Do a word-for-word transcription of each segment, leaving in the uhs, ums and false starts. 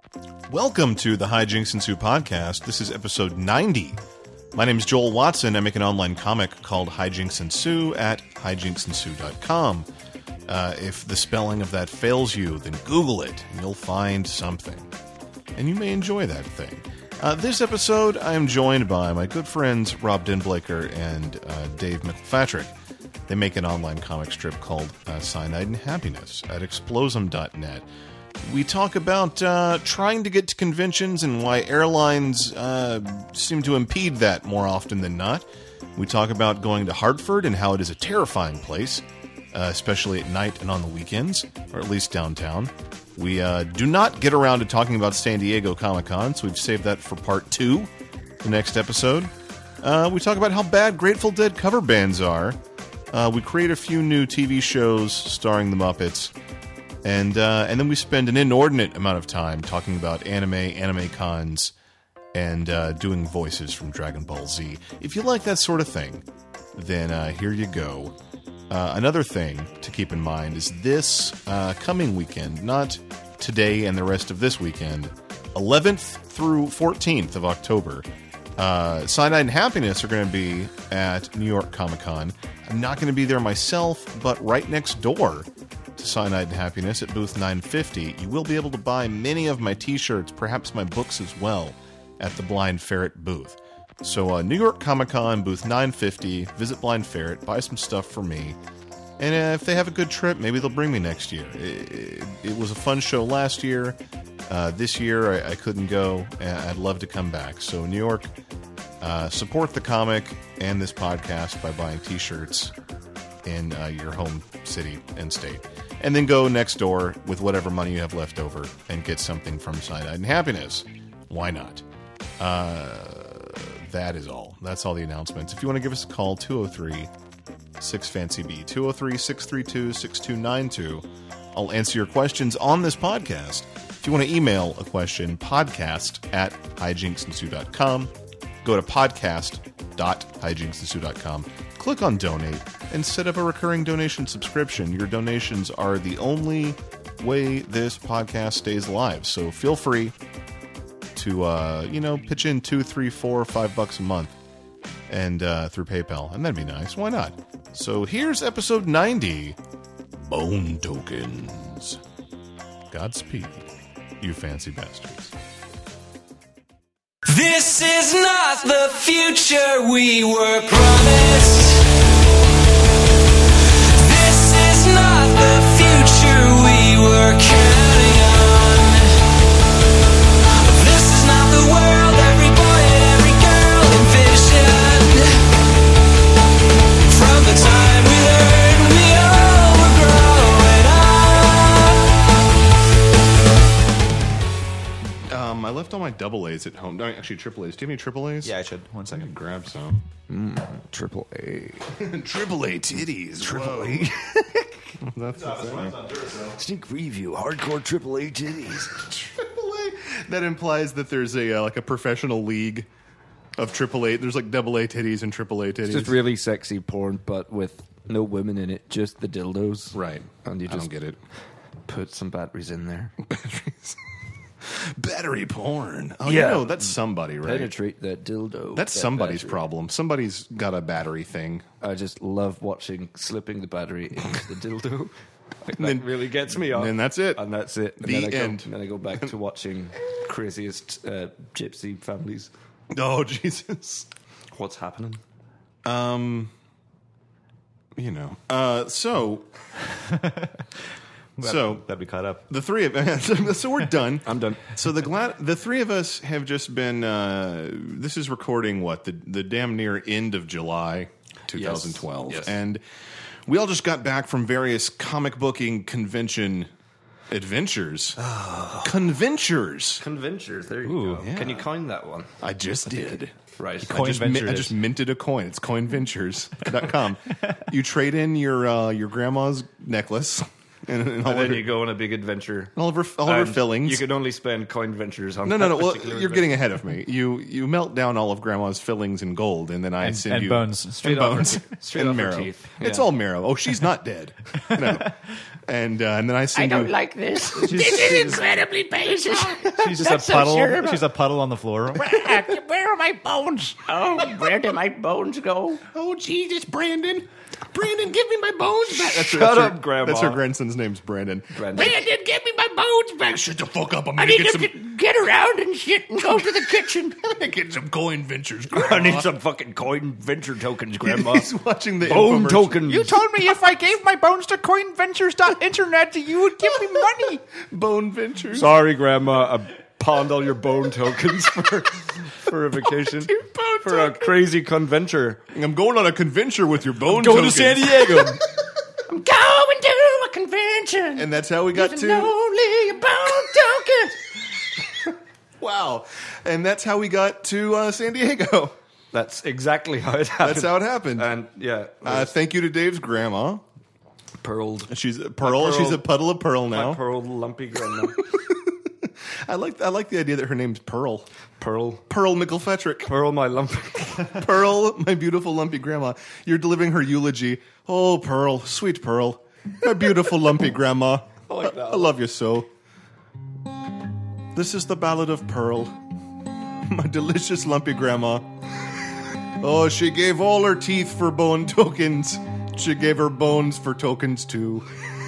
Welcome to the Hijinks Ensue podcast. This is episode ninety. My name is Joel Watson. I make an online comic called Hijinks Ensue at hijinks ensue dot com. Uh, if the spelling of that fails you, then Google it, and you'll find something. And you may enjoy that thing. Uh, this episode, I am joined by my good friends Rob Denblaker and uh, Dave McElfatrick. They make an online comic strip called uh, Cyanide and Happiness at explosum dot net. We talk about uh, trying to get to conventions and why airlines uh, seem to impede that more often than not. We talk about going to Hartford and how it is a terrifying place, uh, especially at night and on the weekends, or at least downtown. We uh, do not get around to talking about San Diego Comic-Con, so we've saved that for part two, the next episode. Uh, we talk about how bad Grateful Dead cover bands are. Uh, we create a few new T V shows starring the Muppets. And uh, and then we spend an inordinate amount of time talking about anime, anime cons, and uh, doing voices from Dragon Ball Z. If you like that sort of thing, then uh, here you go. Uh, another thing to keep in mind is this uh, coming weekend, not today and the rest of this weekend, eleventh through fourteenth of October, uh, Cyanide and Happiness are going to be at New York Comic Con. I'm not going to be there myself, but right next door to Cyanide and Happiness at booth nine fifty, you will be able to buy many of my t-shirts, perhaps my books as well, at the Blind Ferret booth. So uh, New York Comic Con, booth nine fifty, visit Blind Ferret, buy some stuff for me, and uh, if they have a good trip, maybe they'll bring me next year. It, it, it was a fun show last year. Uh, this year I, I couldn't go, and I'd love to come back. So New York, uh, support the comic and this podcast by buying t-shirts in uh, your home city and state. And then go next door with whatever money you have left over and get something from Cyanide and Happiness. Why not? Uh, that is all. That's all the announcements. If you want to give us a call, two oh three, six fancy B, two oh three, six three two, six two nine two. I'll answer your questions on this podcast. If you want to email a question, podcast at hijinks ensue dot com. Go to podcast dot hijinks ensue dot com. Click on donate and set up a recurring donation subscription. Your donations are the only way this podcast stays alive. So feel free to, uh, you know, pitch in two, three, four, five bucks a month and uh, through PayPal. And that'd be nice. Why not? So here's episode ninety, Bone Tokens. Godspeed, you fancy bastards. This is not the future we were promised. This is not the future we were counting on. This is not the world every boy and every girl envisioned. From the time we learned we all were growing up. Um, I left all my double A's at home. No, actually, triple A's. Do you have any triple A's? Yeah, I should. One I second. can grab some. Mm, triple A. Triple A titties. Triple A. That's Sneak preview. Hardcore triple A titties. Triple A. That implies that there's a uh, like a professional league of Triple A. There's like double A titties and Triple A titties. It's just really sexy porn, but with no women in it, just the dildos. Right. And you I just don't get it. put some batteries in there. Batteries. Battery porn. Oh, Yeah. you know, that's somebody, right? Penetrate that dildo. That's that somebody's battery. problem. Somebody's got a battery thing. I just love watching slipping the battery into the dildo. Like, that then- really gets me off. And that's it. And that's it. And The then I end. Go, and then I go back to watching craziest uh, gypsy families. Oh, Jesus. What's happening? Um, you know. Uh, so... So that we caught up. The three of so we're done. I'm done. So the glad the three of us have just been. Uh, this is recording what the the damn near end of July, twenty twelve, Yes. and we all just got back from various comic booking convention adventures. Oh. Conventures. Conventures. There you Ooh, go. yeah. Can you coin that one? I just did. Right. I just, min- I Coinventure just is- minted a coin. It's coin ventures dot com. You trade in your uh, your grandma's necklace and, and all, And of then her, you go on a big adventure. all of her, all of her And fillings. You can only spend coin ventures on no, no, that no. Well, particular you're adventure. getting ahead of me. You you melt down all of Grandma's fillings in gold, and then I And, send and you bones. Straight and off her bones teeth. Straight and off her marrow. teeth. It's Yeah. all marrow. Oh, she's not dead. No. And uh, and then I send you. like this. She's, she's, Incredibly basic. she's just a puddle. She's a puddle on the floor. Where are my bones? Oh, where did my bones go? Oh, Jesus, Brandon. Brandon, give me my bones back. That's her- Shut that's her- up, Grandma. That's her grandson's name's Brandon. Brandon. Brandon, give me my bones back. Shut the fuck up! I'm I gonna need get to some. get, get around and shit and go to the kitchen. Get some coin ventures. I need some fucking coin venture tokens, Grandma. He's watching the Bone infomercial. tokens. You told me if I gave my bones to coinventures dot internet, you would give me money. Bone ventures. Sorry, Grandma. I pawned all your bone tokens for for a vacation. bone For a crazy conventure. I'm going on a conventure with your bone. Going tokens. to San Diego. I'm going to a convention. And that's how we got Using to. only a bone token. Wow. And that's how we got to uh, San Diego. That's exactly how it happened. That's how it happened. And yeah, Uh, thank you to Dave's grandma. pearled. She's a pearl. pearl- She's a puddle of pearl My now. pearl lumpy grandma. I like. I like the idea that her name's Pearl. Pearl. Pearl McElfetrick. Pearl, my lumpy. Pearl, my beautiful lumpy grandma. You're delivering her eulogy. Oh, Pearl, sweet Pearl, my beautiful lumpy grandma. I, like that. I love you so. This is the ballad of Pearl, my delicious lumpy grandma. Oh, she gave all her teeth for bone tokens. She gave her bones for tokens too.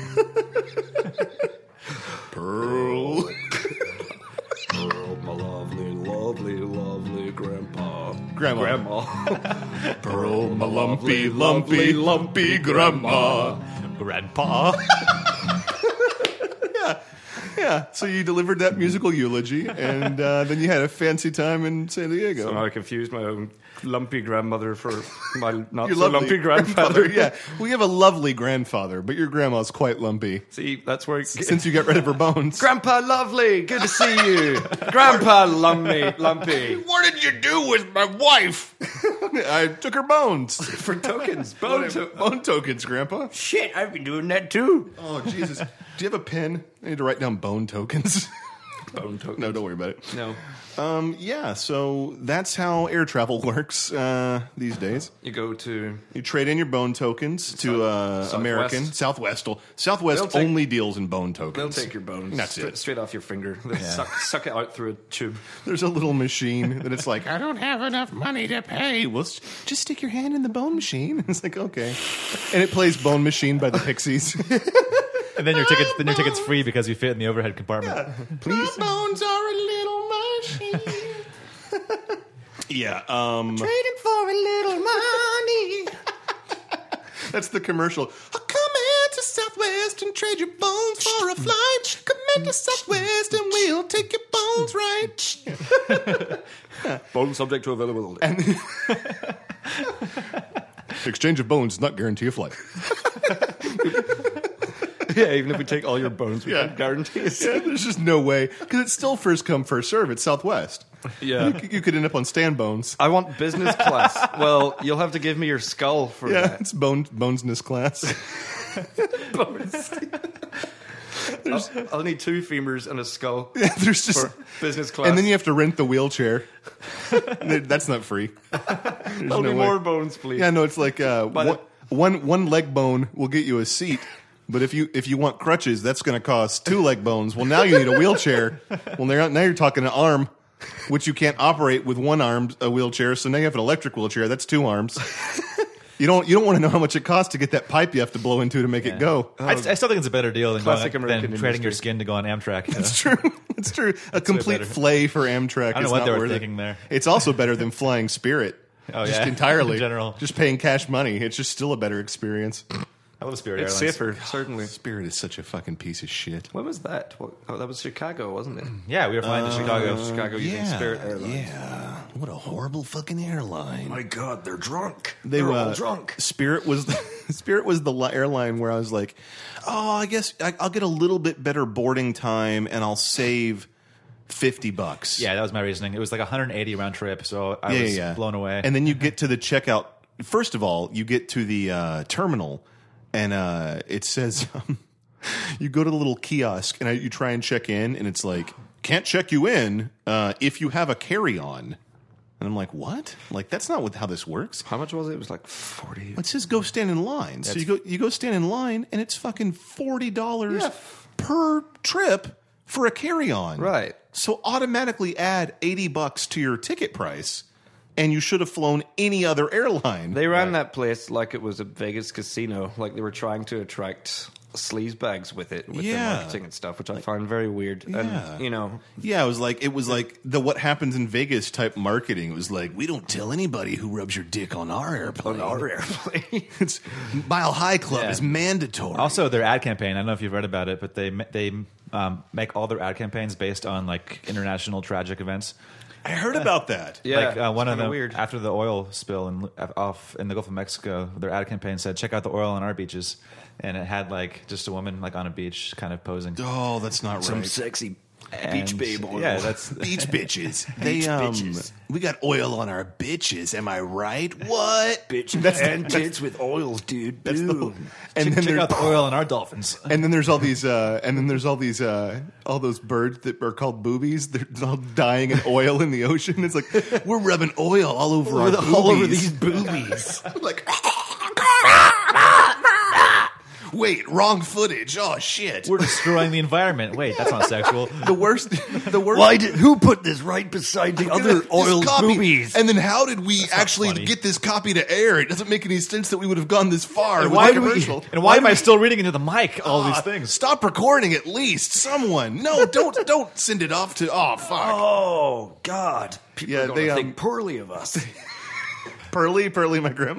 Pearl. Pearl, my lovely, lovely, lovely grandpa. Grandma. Grandma. Pearl, my lumpy, lumpy, lumpy grandma. Grandpa. Yeah, so you delivered that musical eulogy, and uh, then you had a fancy time in San Diego. So now I confused my own lumpy grandmother for my not Your so lovely lumpy grandfather. Yeah, we have a lovely grandfather, but your grandma's quite lumpy. See, that's where. Since you got rid of her bones. Grandpa Lovely, good to see you. Grandpa Lumpy, Lumpy. What did you do with my wife? I took her bones. For tokens, bone to- Bone tokens, Grandpa. Shit, I've been doing that too. Oh, Jesus. Do you have a pen? I need to write down bone tokens. Bone tokens. No, don't worry about it. No. Um, yeah, so that's how air travel works uh, these days. You go to. You trade in your bone tokens to uh, Southwest. American. Southwest. will- Southwest They'll take- only deals in bone They'll tokens. take your bones. That's straight, it. straight off your finger. They suck, suck it out through a tube. There's a little machine that it's like, I don't have enough money to pay. hey, well, s- just stick your hand in the bone machine. It's like, okay. And it plays Bone Machine by the Pixies. And then your tickets, then your ticket's free because you fit in the overhead compartment. Please. My bones are a little machine. Yeah, um, Trading for a little money. that's the commercial. I'll come into Southwest and trade your bones for a flight. Come into Southwest and we'll take your bones right. Bone subject to availability. Exchange of bones does not guarantee a flight. Yeah, even if we take all your bones, we Yeah. can't guarantee it. Yeah, there's just no way. Because it's still first come, first serve. It's Southwest. Yeah. You, you could end up on stand bones. I want business class. Well, you'll have to give me your skull for Yeah, that. it's bone bonesness class. I'll, I'll need two femurs and a skull Yeah, there's just for business class. and then you have to rent the wheelchair. That's not free. There's There'll no be way. more bones, please. Yeah, no, it's like uh, By one, the- one one leg bone will get you a seat. But if you if you want crutches, that's going to cost two leg bones. Well, now you need a wheelchair. Well, now now you're talking an arm, which you can't operate with one arm a wheelchair. So now you have an electric wheelchair. That's two arms. You don't you don't want to know how much it costs to get that pipe you have to blow into to make it go. I, I still think it's a better deal than, Classic going, American than trading your industry. skin to go on Amtrak. you know? It's true. It's true. A complete better. flay for Amtrak. I don't know is what not they were worth it. thinking there. It's also better than flying Spirit. Oh, just yeah. entirely In general. Just paying cash money. It's just still a better experience. I love Spirit It's Airlines. safer, certainly. Spirit is such a fucking piece of shit. When was that? What, oh, that was Chicago, wasn't it? Yeah, we were flying to Chicago. Chicago using Spirit Airlines. Yeah. What a horrible fucking airline. My God, they're drunk. They are were all drunk. Spirit was the, Spirit was the li- airline where I was like, oh, I guess I, I'll get a little bit better boarding time and I'll save fifty bucks. Yeah, that was my reasoning. It was like a one hundred eighty round trip, so I yeah, was yeah. blown away. And then you get to the checkout. First of all, you get to the uh, terminal, and uh, it says um, you go to the little kiosk and you try and check in, and it's like, can't check you in uh, if you have a carry-on. And I'm like, what? Like, that's not what, how this works. How much was it? It was like forty. It says go stand in line. So you go you go stand in line, and it's fucking forty dollars Yeah. per trip for a carry-on. Right. So automatically add eighty bucks to your ticket price, and you should have flown any other airline. They ran that place like it was a Vegas casino, like they were trying to attract sleaze bags with it, with Yeah. their marketing and stuff, which I find very weird. Yeah. And, you know, Yeah, it was like it was like the what happens in Vegas type marketing. It was like, we don't tell anybody who rubs your dick on our airplane. on our airplane. It's Mile High Club Yeah. is mandatory. Also, their ad campaign. I don't know if you've read about it, but they they um, make all their ad campaigns based on like international tragic events. I heard about that. Yeah, like uh, one it's of kinda them weird. after the oil spill in, off in the Gulf of Mexico, their ad campaign said, "Check out the oil on our beaches," and it had like just a woman like on a beach, kind of posing. Oh, that's not right. sexy And, Yeah, that's Beach bitches. They um, we got oil on our bitches. Am I right? What? bitch That's the- and tits with oils, dude. That's the, Boom. and check, then check there- out the oil on our dolphins. and then there's all these uh, and then there's all these uh, all those birds that are called boobies. They're all dying in oil in the ocean. It's like we're rubbing oil all over our boobies. all over these boobies. like wait, wrong footage. Oh shit. We're destroying the environment. Wait, that's not sexual. the worst the worst Why did who put this right beside the other This oil copy- boobies? And then how did we actually funny. get this copy to air? It doesn't make any sense that we would have gone this far. And with why the do we? commercial. And why, am do I we- still reading into the mic all Ah, these things? Stop recording at least. Someone. No, don't don't send it off to oh fuck. Oh God! People Yeah, are gonna they, um, think poorly of us. Pearly, Pearly, my grandma.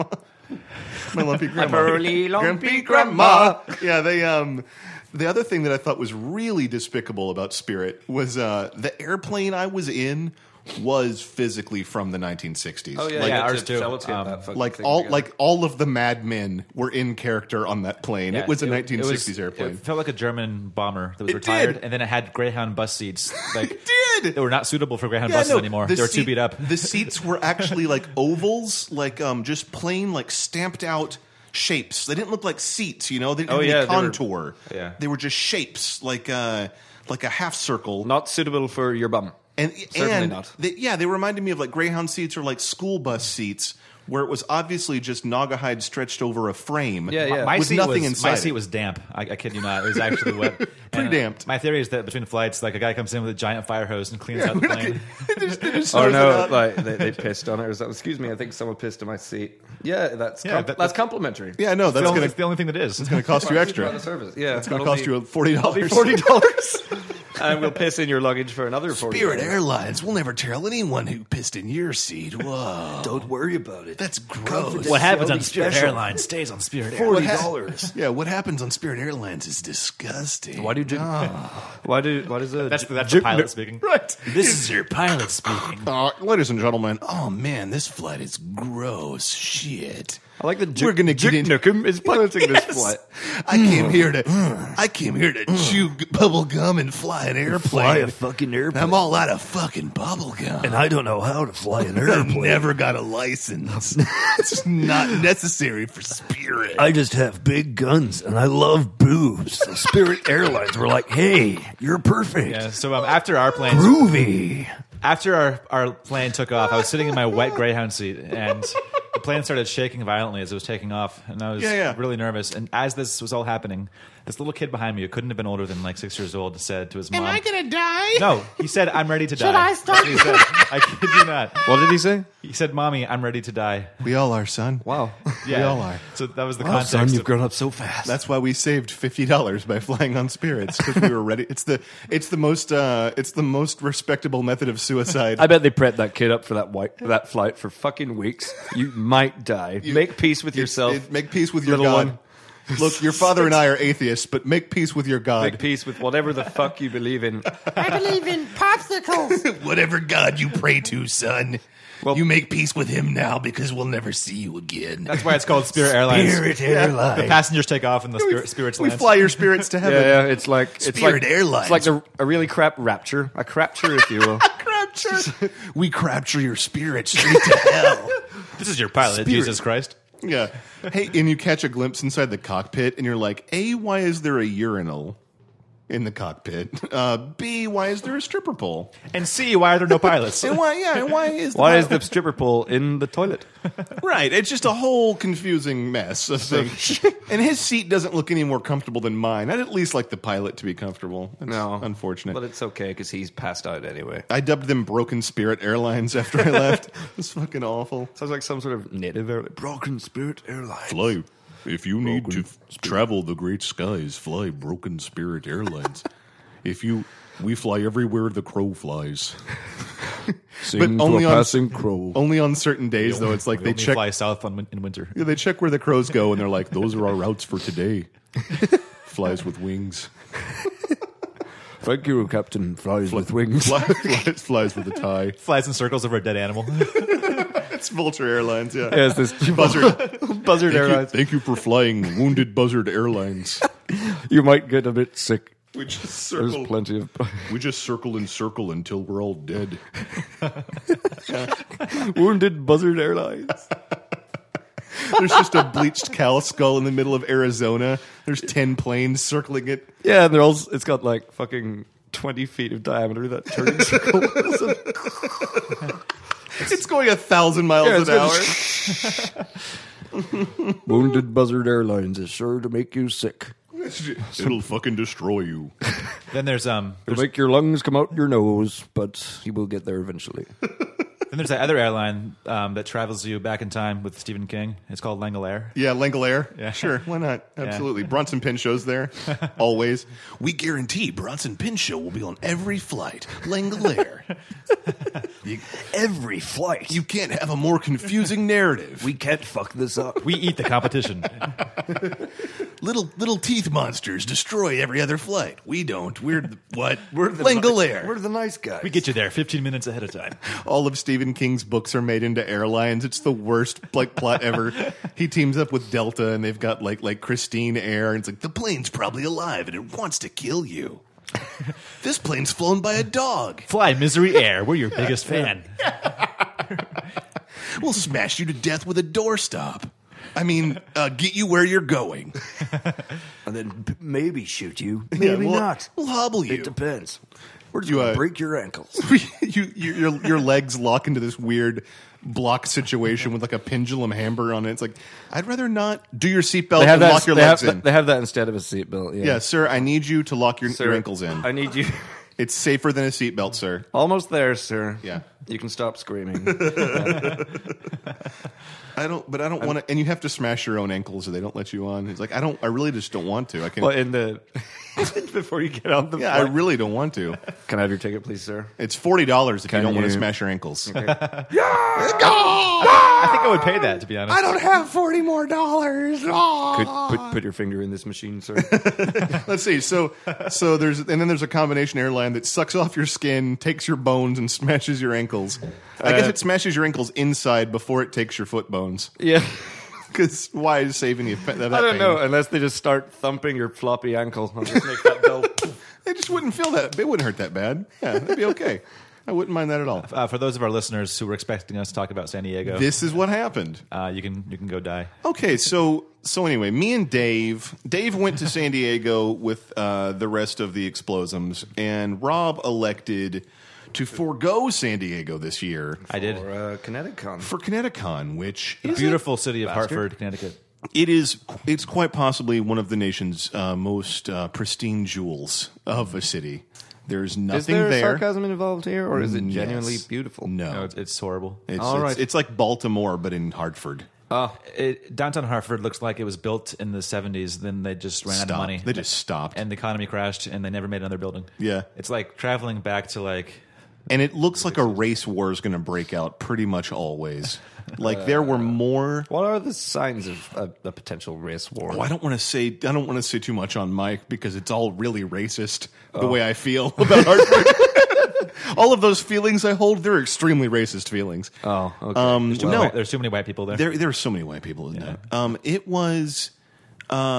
My lumpy grandma. pearly, lumpy Grumpy grandma. Yeah, they um the other thing that I thought was really despicable about Spirit was uh the airplane I was in was physically from the nineteen sixties. Oh yeah, like, yeah, you had ours to too. sellotape Um, that fucking like thing all together. like all of the Mad Men were in character on that plane. Yeah, it was a it- nineteen sixties it was- airplane. It felt like a German bomber that was It retired, did. and then it had Greyhound bus seats. Like It did. They were not suitable for Greyhound Yeah, buses no, anymore. the They were too seat- beat up. The seats were actually like ovals, like um, just plain, like stamped out shapes. They didn't look like seats, you know. They didn't Oh, have yeah, any they were- contour. Yeah. They were just shapes, like uh, like a half circle. not suitable for your bum. and certainly and not. They, yeah, they reminded me of like Greyhound seats or like school bus seats, where it was obviously just Naugahyde stretched over a frame. Yeah, yeah. My with seat nothing was, inside. My it. seat was damp. I, I kid you not. It was actually wet. Pretty And, uh, damped. My theory is that between flights, like a guy comes in with a giant fire hose and cleans out the plane. Oh no! Like they, they pissed on it or something. Excuse me, I think someone pissed on my seat. Yeah, that's Yeah, com- that- that's complimentary. Yeah, no, that's It's the only- gonna it's the only thing that is. it's gonna cost you extra. The service. Yeah, It's gonna cost you forty dollars. forty dollars, and we'll piss in your luggage for another forty. Spirit Airlines will never tell anyone who pissed in your seat. Whoa, Don't worry about it. that's gross. What happens on Only Spirit special. Airlines stays on Spirit Airlines. Forty What ha- dollars. Yeah, what happens on Spirit Airlines is disgusting. Why do you? Why do? Why does a? That's the, that's the pilot speaking. Right. This is your pilot speaking. Uh, ladies and gentlemen, oh man, this flight is gross. Shit. I like the. We're gonna get in- Nukem is piloting this Yes. flight. I came here to, I came here to chew g- bubble gum and fly an airplane. Fly a fucking airplane. I'm all out of fucking bubble gum. and I don't know how to fly an I've airplane. never got a license. It's not necessary for Spirit. I just have big guns and I love boobs. So Spirit Airlines were like, "Hey, you're perfect, Yeah, so um, after our plane, groovy." after our, our plane took off, I was sitting in my wet Greyhound seat, and the plane started shaking violently as it was taking off, and I was Yeah, yeah. really nervous. And as this was all happening, this little kid behind me, who couldn't have been older than like six years old, said to his mom, Am I gonna die? "No," he said, "I'm ready to die." Should I start? That's what he said. I kid you not. What did he say? He said, "Mommy, I'm ready to die." We all are, son. Wow. Yeah, We all are. So that was the Wow, context. son, you've of- grown up so fast. That's why we saved fifty dollars by flying on Spirits because we were ready. It's the it's the most uh, it's the most respectable method of suicide. I bet they prepped that kid up for that white, that flight for fucking weeks. You might die. Make peace with It- yourself. it- make peace with your little God. one. Look, your father and I are atheists, but make peace with your God. Make peace with whatever the fuck you believe in. I believe in popsicles. Whatever God you pray to, son. Well- you make peace with him now because we'll never see you again. That's why it's called Spirit Airlines. Spirit The Airlines. passengers take off and the spirit, spirits we land. fly your spirits to heaven. Yeah, yeah. It's like it's Spirit like Airlines. It's like a, a really crap rapture, a crapture, if you will. Crapture. We capture your spirit straight to hell. This is your pilot, Spirit. Jesus Christ. Yeah. Hey, and you catch a glimpse inside the cockpit, and you're like, A, why is there a urinal in the cockpit? Uh, B, why is there a stripper pole? And C, why are there no pilots? And why, yeah, and why is the Why is the stripper pole in the toilet? Right. It's just a whole confusing mess of things. And his seat doesn't look any more comfortable than mine. I'd at least like the pilot to be comfortable. It's No. unfortunate. But it's okay because he's passed out anyway. I dubbed them Broken Spirit Airlines after I left. It's fucking awful. Sounds like some sort of native airline. Broken Spirit Airlines. Fly. If you need to f- travel the great skies, fly Broken Spirit Airlines. If you, we fly everywhere the crow flies. But only on crow. only on certain days, though. It's like We they only check. fly south on, win- in winter. Yeah, they check where the crows go, and they're like, "Those are our routes for today." Flies with wings. Thank you, Captain. Flies with wings. Fly, flies, flies with a tie. Flies in circles over a dead animal. It's Vulture Airlines. Yeah. Yes, this Buzzard. Buzzard Thank you, Airlines. thank you for flying Wounded Buzzard Airlines. You might get a bit sick. We just There's circle. plenty of We just circle and circle until we're all dead. wounded Buzzard Airlines. There's just a bleached cow skull in the middle of Arizona. There's ten planes circling it. Yeah, and they're all. It's got like fucking twenty feet of diameter. That turning circle. It's going a thousand miles Yeah, an it's hour. Wounded Buzzard Airlines is sure to make you sick. It'll fucking destroy you. Then there's um It'll make your lungs come out your nose, but you will get there eventually. then there's that other airline um, that travels you back in time with Stephen King. It's called Langolier. Yeah, Langolier. Yeah. Sure, why not? Absolutely. Bronson Pinchot's there, always. We guarantee Bronson Pinchot will be on every flight. Langolier. you, Every flight. you can't have a more confusing narrative. we can't fuck this up. We eat the competition. little little teeth monsters destroy every other flight. We don't. We're the, what? We're the Langolier. We're the nice guys. We get you there fifteen minutes ahead of time. All of Stephen King's books are made into airlines. It's the worst like plot ever. He teams up with Delta, and they've got like like Christine Air, and it's like the plane's probably alive and it wants to kill you. This plane's flown by a dog. Fly Misery Air. We're your biggest fan. We'll smash you to death with a doorstop. I mean, uh, get you where you're going. and then p- maybe shoot you. Maybe Yeah, we'll- not. We'll hobble you. It depends. We're just You, gonna uh, break your ankles. you, you your your legs lock into this weird block situation with like a pendulum hammer on it. It's like I'd rather not do your seatbelt They have and that. lock your they, legs have, in. they have that instead of a seatbelt. Yeah, Yeah, sir, I need you to lock your, Sir, your ankles in. I need you. It's safer than a seatbelt, sir. Almost there, sir. Yeah. You can stop screaming. I don't, but I don't want to. And you have to smash your own ankles, or they don't let you on. It's like I don't. I really just don't want to. I can. Well, in the before you get on the yeah, I flight. really don't want to. Can I have your ticket, please, sir? It's forty dollars if you Can don't want to you- smash your ankles. I think I would pay that, to be honest. I don't have forty more dollars. Could put put your finger in this machine, sir. Let's see. So, so there's and then there's a combination airline that sucks off your skin, takes your bones, and smashes your ankles. I guess Uh, it smashes your ankles inside before it takes your foot bones. Yeah. Because why is saving the that I don't pain? know, unless they just start thumping your floppy ankle. I'll just make that bell. They just wouldn't feel that. It wouldn't hurt that bad. Yeah, that'd be okay. I wouldn't mind that at all. Uh, for those of our listeners who were expecting us to talk about San Diego, This is what happened. uh, you can you can go die. Okay, so so anyway, me and Dave, Dave went to San Diego with uh, the rest of the Explosums, and Rob elected to forego San Diego this year I did. Or uh, Connecticut. for Connecticut, which The is beautiful city of Hartford, Connecticut. it is it's quite possibly one of the nation's uh, most uh, pristine jewels of a city. There's nothing Is there, there. sarcasm involved here, or is it genuinely Yes. beautiful? No, No, it's, it's horrible. it's, All it's, right. it's like Baltimore, but in Hartford. Oh, It, downtown Hartford looks like it was built in the seventies. Then they just ran out of Stopped. money. They just stopped. and the economy crashed, and they never made another building. Yeah. It's like traveling back to like And it looks like a race war is going to break out pretty much always. Like there were more. what are the signs of a, a potential race war? Oh, I don't want to say. I don't want to say too much on Mike because it's all really racist. The way I feel about Hartford. All of those feelings I hold, they're extremely racist feelings. Oh, okay. Um, no, no, there's too many white people there. there there are so many white people in that. Um, it was. Uh,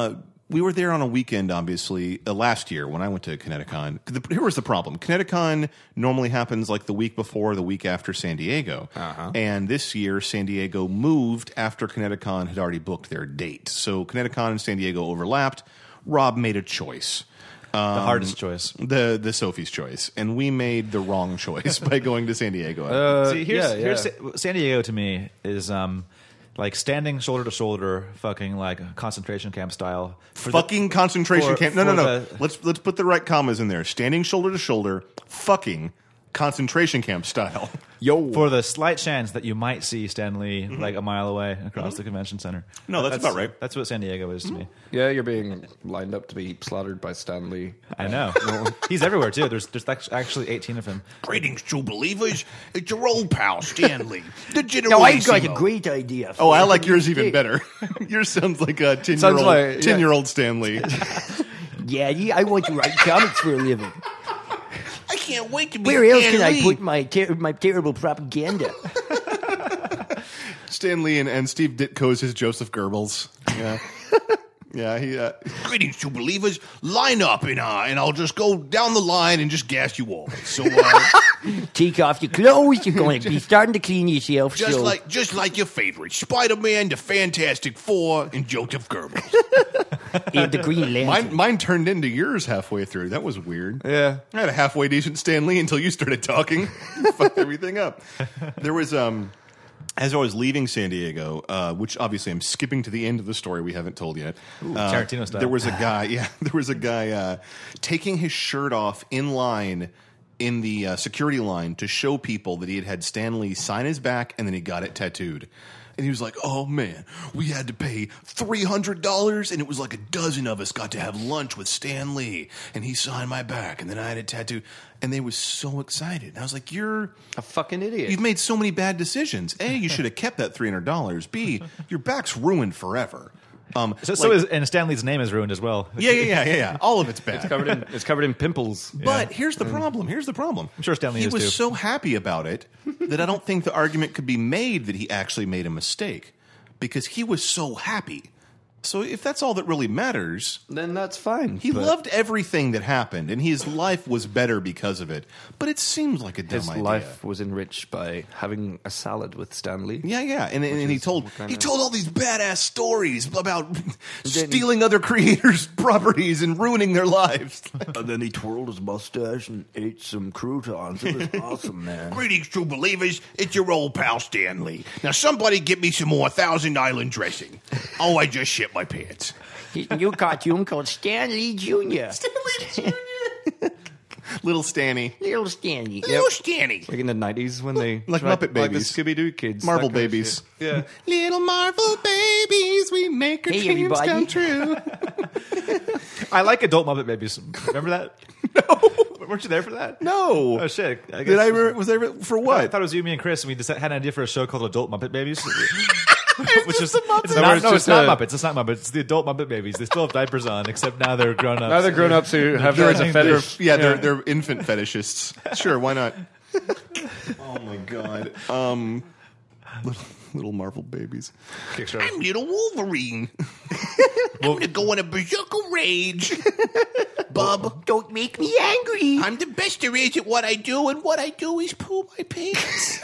we were there on a weekend, obviously, uh, last year when I went to Kineticon. The, here was the problem. Kineticon normally happens like the week before, the week after San Diego. Uh-huh. And this year, San Diego moved after Kineticon had already booked their date. So Kineticon and San Diego overlapped. Rob made a choice. Um, the hardest choice. The the Sophie's choice. And we made the wrong choice by going to San Diego. Uh, See, here's, yeah, yeah. here's San Diego to me is um, like standing shoulder to shoulder, fucking like concentration camp style. For fucking the, concentration for- camp. No, no, for no. the- let's let's put the right commas in there. Standing shoulder to shoulder, fucking concentration camp style. Yo. For the slight chance that you might see Stan Lee like a mile away across the convention center. No, that's about right. That's what San Diego is to me. Yeah, you're being lined up to be slaughtered by Stan Lee. I know. He's everywhere too. There's there's act- actually eighteen of him. Greetings, true believers. It's your old pal, Stanley. The Now, I got a Generalissimo. great idea. Oh, I like for- yours even better. Yours sounds like a ten year Sounds old like- ten yeah. year old Stanley. Yeah, yeah, I want to write comics for a living. I can't wait to be Where else Stan can I Lee. put my ter- my terrible propaganda? Stan Lee and, and Steve Ditko's his Joseph Goebbels. Yeah. Yeah, he. Uh, Greetings, true believers. Line up, and uh, and I'll just go down the line and just gas you all. So, uh, Take off your clothes. You're going to be starting to clean yourself. just so. like just like your favorite, Spider-Man, the Fantastic Four, and Joseph Goebbels. and the Green Lantern. mine, mine turned into yours halfway through. That was weird. Yeah. I had a halfway decent Stan Lee until you started talking. Fucked everything up. There was um, as I was leaving San Diego, uh, which obviously I'm skipping to the end of the story we haven't told yet. Ooh, uh, Tarantino style. There was a guy, yeah, there was a guy uh, taking his shirt off in line in the uh, security line to show people that he had had Stan Lee sign his back, and then he got it tattooed. And he was like, oh, man, we had to pay three hundred dollars, and it was like a dozen of us got to have lunch with Stan Lee, and he signed my back, and then I had it tattooed. And they were so excited. And I was like, you're... A fucking idiot. You've made so many bad decisions. A, you should have kept that three hundred dollars. B, your back's ruined forever. Um, So, so like- is, and Stan Lee's name is ruined as well. yeah, yeah, yeah, yeah, yeah. All of it's bad. It's covered in it's covered in pimples. But here's the problem. Here's the problem. I'm sure Stanley he is was too. so happy about it that I don't think the argument could be made that he actually made a mistake because he was so happy. So if that's all that really matters, Then that's fine. he but loved everything that happened, and his life was better because of it. But it seems like a dumb his idea. life was enriched by having a salad with Stan Lee. Yeah, yeah, and, and, and he is told what kind he of- told all these badass stories about stealing other creators' properties and ruining their lives. And then he twirled his mustache and ate some croutons. It was awesome, man. Greetings, true believers. It's your old pal, Stanley. Now, somebody get me some more Thousand Island dressing. Oh, I just shit my pants. His new cartoon called Stanley Junior Little Stanny. Little Stanley. Little Stanny. Like in the nineties when they Like tried- Muppet like the Babies. Scooby Doo kids, Marvel that kind of Babies. shit. Yeah. Little Marvel babies, we make our Hey, dreams everybody. come true. I like adult Muppet Babies. Remember that? No. Weren't you there for that? No. Oh shit! I Did I? guess- Re- was I? Re- for I what? thought it was you, me, and Chris, and we just had an idea for a show called Adult Muppet Babies. Which is the Muppets. it's So not, it's no, it's just not a- Muppets. It's not Muppets. It's the adult Muppet Babies. They still have diapers on, except now they're grown ups. Now they're grown ups who have they're that as a doing fetish. Yeah, they're they're infant fetishists. Sure, why not? Oh my god. Um, little, little Marvel babies. I'm little Wolverine. I'm gonna go on a berserker rage. Bub, Don't make me angry. I'm the best there is at what I do, and what I do is poo my pants.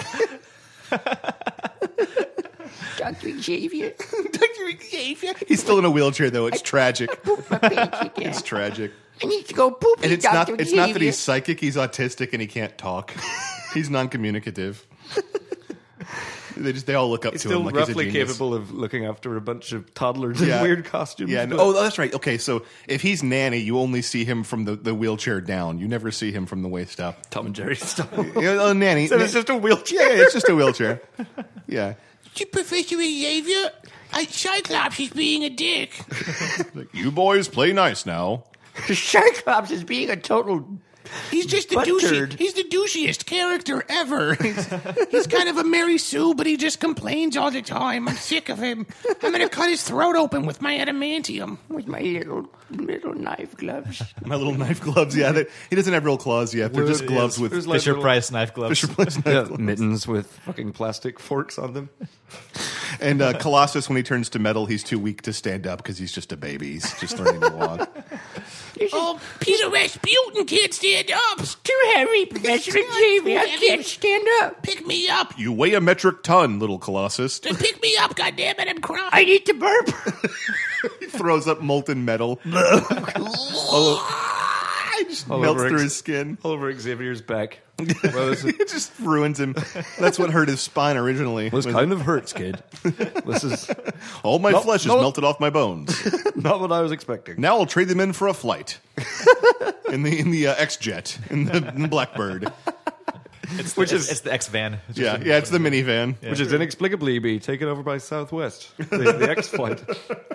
Doctor Xavier. Doctor Xavier. He's still in a wheelchair though. It's tragic. Poop my pants again. It's tragic. I need to go poop. And it's Doctor not. It's not that Xavier. he's psychic. He's autistic and he can't talk. He's non-communicative. They just they all look up He's to still him like he's a roughly genius. capable of looking after a bunch of toddlers in weird costumes. Yeah. but- Oh, that's right. Okay, so if he's nanny, you only see him from the, the wheelchair down. You never see him from the waist up. Tom and Jerry style. Yeah, oh, nanny. So it's just a wheelchair. Yeah, yeah, it's just a wheelchair. Yeah. Gee, Professor Xavier, I, Cyclops is being a dick. Like, you boys play nice now. Cyclops is being a total. He's just the Butt douchey. turd. He's the douchiest character ever. He's, he's kind of a Mary Sue, but he just complains all the time. I'm sick of him. I'm gonna cut his throat open with my adamantium. With my little little knife gloves. My little knife gloves. Yeah, they, he doesn't have real claws yet. They're just gloves with There's like Fisher little- Price knife gloves. Fisher Price knife Yeah, gloves. mittens with fucking plastic forks on them. And uh, Colossus, when he turns to metal, he's too weak to stand up because he's just a baby. He's just learning to walk. Oh, Peter Rasputin can't stand up. It's Too heavy, Professor Xavier. I can't stand up. Pick me up. You weigh a metric ton, little Colossus. Just pick me up, goddammit, I'm crying. I need to burp. He throws up molten metal. He just All melts over through ex- his skin. All over Xavier's back. Well, this is- It just ruins him. That's what hurt his spine originally. this Was- kind of hurts, kid. This is All my No, flesh no. is melted off my bones. not what I was expecting. Now I'll trade them in for a flight in the in the uh, X-Jet in the, in the Blackbird. It's, Which the, is- it's the X van. Yeah, yeah, it's the minivan. Which is inexplicably be taken over by Southwest, the, the X flight.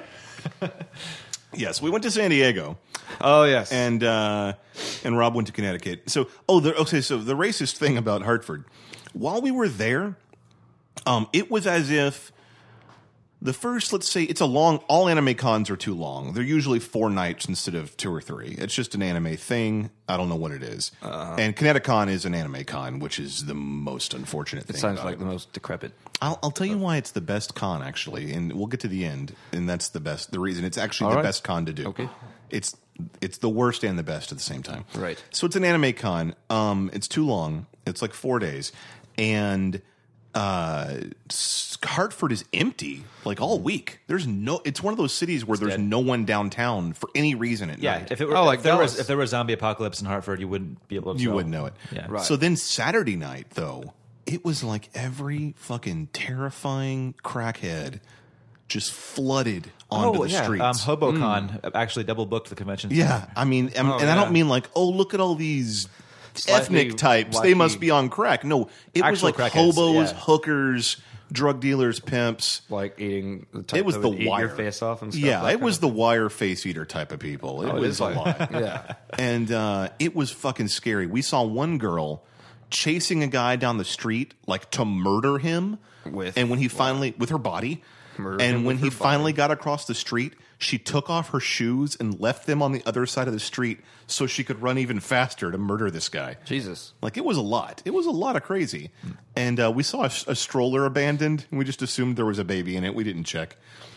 Yes, we went to San Diego, Oh yes, and uh, and Rob went to Connecticut. So, oh, the, okay. So the racist thing about Hartford, while we were there, um, it was as if the first, let's say, it's a long. All anime cons are too long. They're usually four nights instead of two or three. It's just an anime thing. I don't know what it is. Uh, and Connecticut is an anime con, which is the most unfortunate thing. it sounds about like it. the most decrepit. I'll, I'll tell you why it's the best con, actually, and we'll get to the end, and that's the best. The reason it's actually All the right. best con to do. Okay. It's it's the worst and the best at the same time. Right. So it's an anime con. Um, it's too long. It's like four days, and uh, s- Hartford is empty like all week. There's no. It's one of those cities where there's dead. no one downtown for any reason at Yeah, night. if it were Oh, like if there was Dallas. if there was zombie apocalypse in Hartford, you wouldn't be able to. You tell. wouldn't know it. Yeah. Right. So then Saturday night, though, it was like every fucking terrifying crackhead just flooded onto Oh the yeah, streets. um, HoboCon actually double booked the convention. Yeah, I mean, and, and I yeah. don't mean like, oh, look at all these Slightly ethnic types. They wacky- must be on crack. No, it was Actual like crackheads, hobos, yeah. hookers, drug dealers, pimps. Like eating. The type It was that the would eat wire your face off and stuff. Yeah, that it kind was of- the wire face eater type of people. It Oh, it was is a like- lot, Yeah. and uh, it was fucking scary. We saw one girl chasing a guy down the street like to murder him With and when he finally with her body. Murder him And when with he her finally got across the street, she took off her shoes and left them on the other side of the street so she could run even faster to murder this guy. Jesus. Like, it was a lot. It was a lot of crazy. And uh, we saw a, a stroller abandoned, and we just assumed there was a baby in it. We didn't check.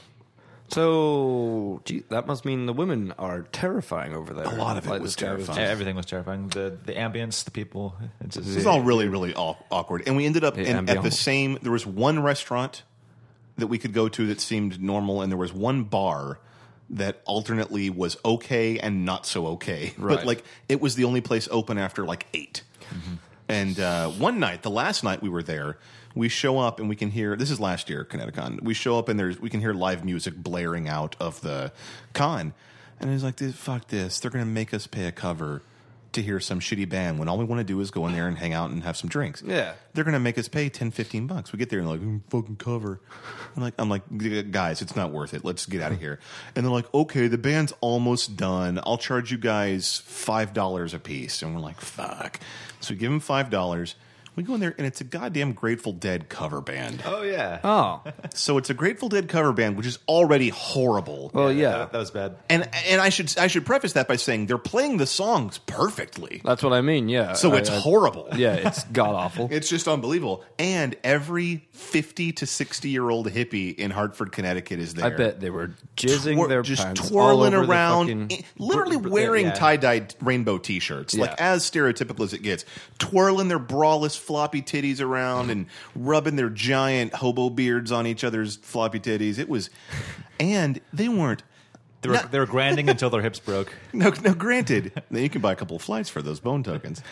So, gee, that must mean the women are terrifying over there. A lot of it Like was this guy terrifying. Yeah, everything was terrifying. The the ambience, the people. It's just, This is all really, really aw- awkward. And we ended up The in, at the ambiance. same. There was one restaurant that we could go to that seemed normal, and there was one bar that alternately was okay and not so okay. But Right. like, it was the only place open after like eight. Mm-hmm. And uh, one night, the last night we were there, we show up and we can hear. This is last year, Connecticut. We show up and there's we can hear live music blaring out of the con, and he's like, "Fuck this! They're going to make us pay a cover to hear some shitty band when all we want to do is go in there and hang out and have some drinks." Yeah. They're going to make us pay ten, fifteen bucks. We get there and they're like, mm, fucking cover. I'm like, I'm like, guys, it's not worth it. Let's get out of here. And they're like, okay, the band's almost done. I'll charge you guys five dollars a piece. And we're like, fuck. So we give them five dollars. We go in there and it's a goddamn Grateful Dead cover band. oh yeah. Oh. So it's a Grateful Dead cover band, which is already horrible. Well, yeah. That, that was bad. And and I should I should preface that by saying they're playing the songs perfectly. That's what I mean, yeah. So I- it's I- horrible. Yeah, it's god awful. It's just unbelievable. And every fifty to sixty year old hippie in Hartford, Connecticut is there. I bet they were jizzing Twir- their just pants twirling all over the around, fucking- i- literally br- br- wearing yeah. tie-dyed rainbow T-shirts, like Yeah. as stereotypical as it gets, twirling their braless floppy titties around and rubbing their giant hobo beards on each other's floppy titties. It was, and they weren't. They were, No. they were grinding until their hips broke. No, no. Granted, now you can buy a couple of flights for those bone tokens.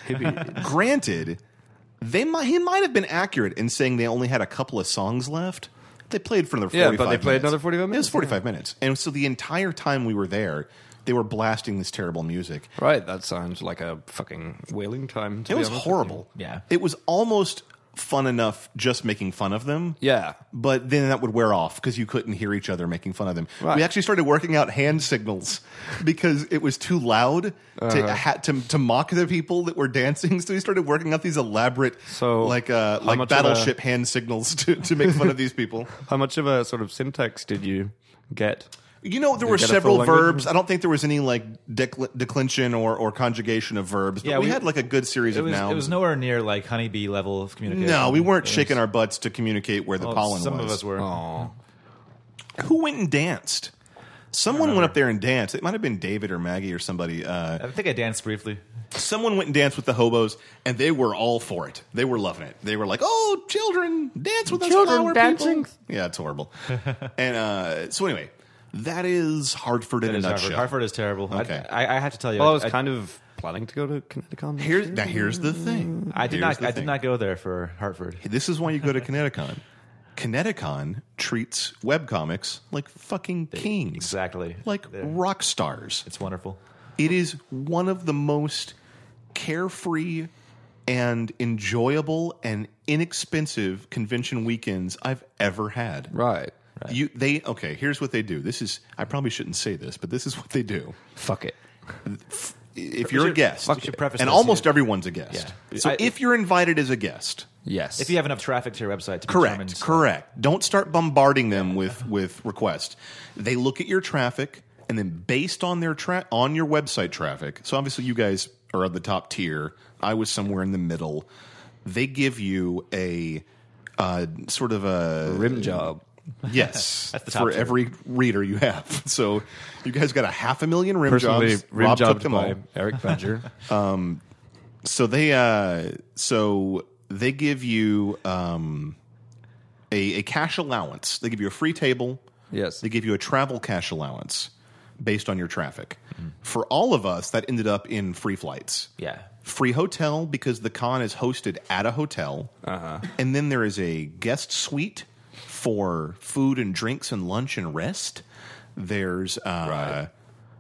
Granted, they might he might have been accurate in saying they only had a couple of songs left. They played for another Yeah, forty-five but they played minutes. another forty-five It was minutes? forty-five minutes. And so the entire time we were there, they were blasting this terrible music. Right, that sounds like a fucking wailing time. To It be was honest with horrible. Yeah. It was almost fun enough just making fun of them. you. Yeah. But then that would wear off because you couldn't hear each other making fun of them. Right. We actually started working out hand signals because it was too loud Uh-huh. to, ha- to to mock the people that were dancing. So we started working out these elaborate, So, like uh, how like much of a- battleship hand signals to, to make fun of these people. How much of a sort of syntax did you get? You know, there you were get a several full language? verbs. I don't think there was any like decl- declension or, or conjugation of verbs, but Yeah, we, we- had like a good series It of was, nouns. it was nowhere near like honeybee level of communication. No, we weren't It was- shaking our butts to communicate where the well, pollen some was. of us were. Oh, Who went and danced? Someone went up there and danced. It might have been David or Maggie or somebody. Uh, I think I danced briefly. someone went and danced with the hobos, and they were all for it. They were loving it. They were like, "Oh, children, dance with us, Children flower dancing? people." Yeah, it's horrible. and uh, so anyway, that is Hartford in It a is nutshell. Harvard. Hartford is terrible. I- Okay. I, I have to tell you. well, I was I, kind of planning to go to Connecticut. next Here, year. now here's the thing. I did Here's not. the I thing. did not go there for Hartford. This is why you go to Kineticon. Kineticon treats webcomics like fucking kings. Exactly. Like There. rock stars. It's wonderful. It is one of the most carefree and enjoyable and inexpensive convention weekends I've ever had. Right. You they okay, here's what they do. This is I probably shouldn't say this, but this is what they do. Fuck it. If you're a should- guest, fuck, we should preface and this. almost everyone's a guest. Yeah. So I- if you're invited as a guest, Yes. If you have enough traffic to your website, to be correct, determined- correct. Don't start bombarding them with with requests. They look at your traffic, and then based on their tra- on your website traffic. So obviously, you guys are at the top tier. I was somewhere in the middle. They give you a uh, sort of a rim job. Yes, That's the top for tier. every reader you have. So you guys got a half a million rim Personally, jobs. rim Rob took jobbed them by all. Eric Badger. So they uh, so they give you um, a, a cash allowance. They give you a free table. Yes. They give you a travel cash allowance based on your traffic. For all of us, that ended up in free flights. Yeah. Free hotel because the con is hosted at a hotel. Uh-huh. And then there is a guest suite for food and drinks and lunch and rest. There's uh,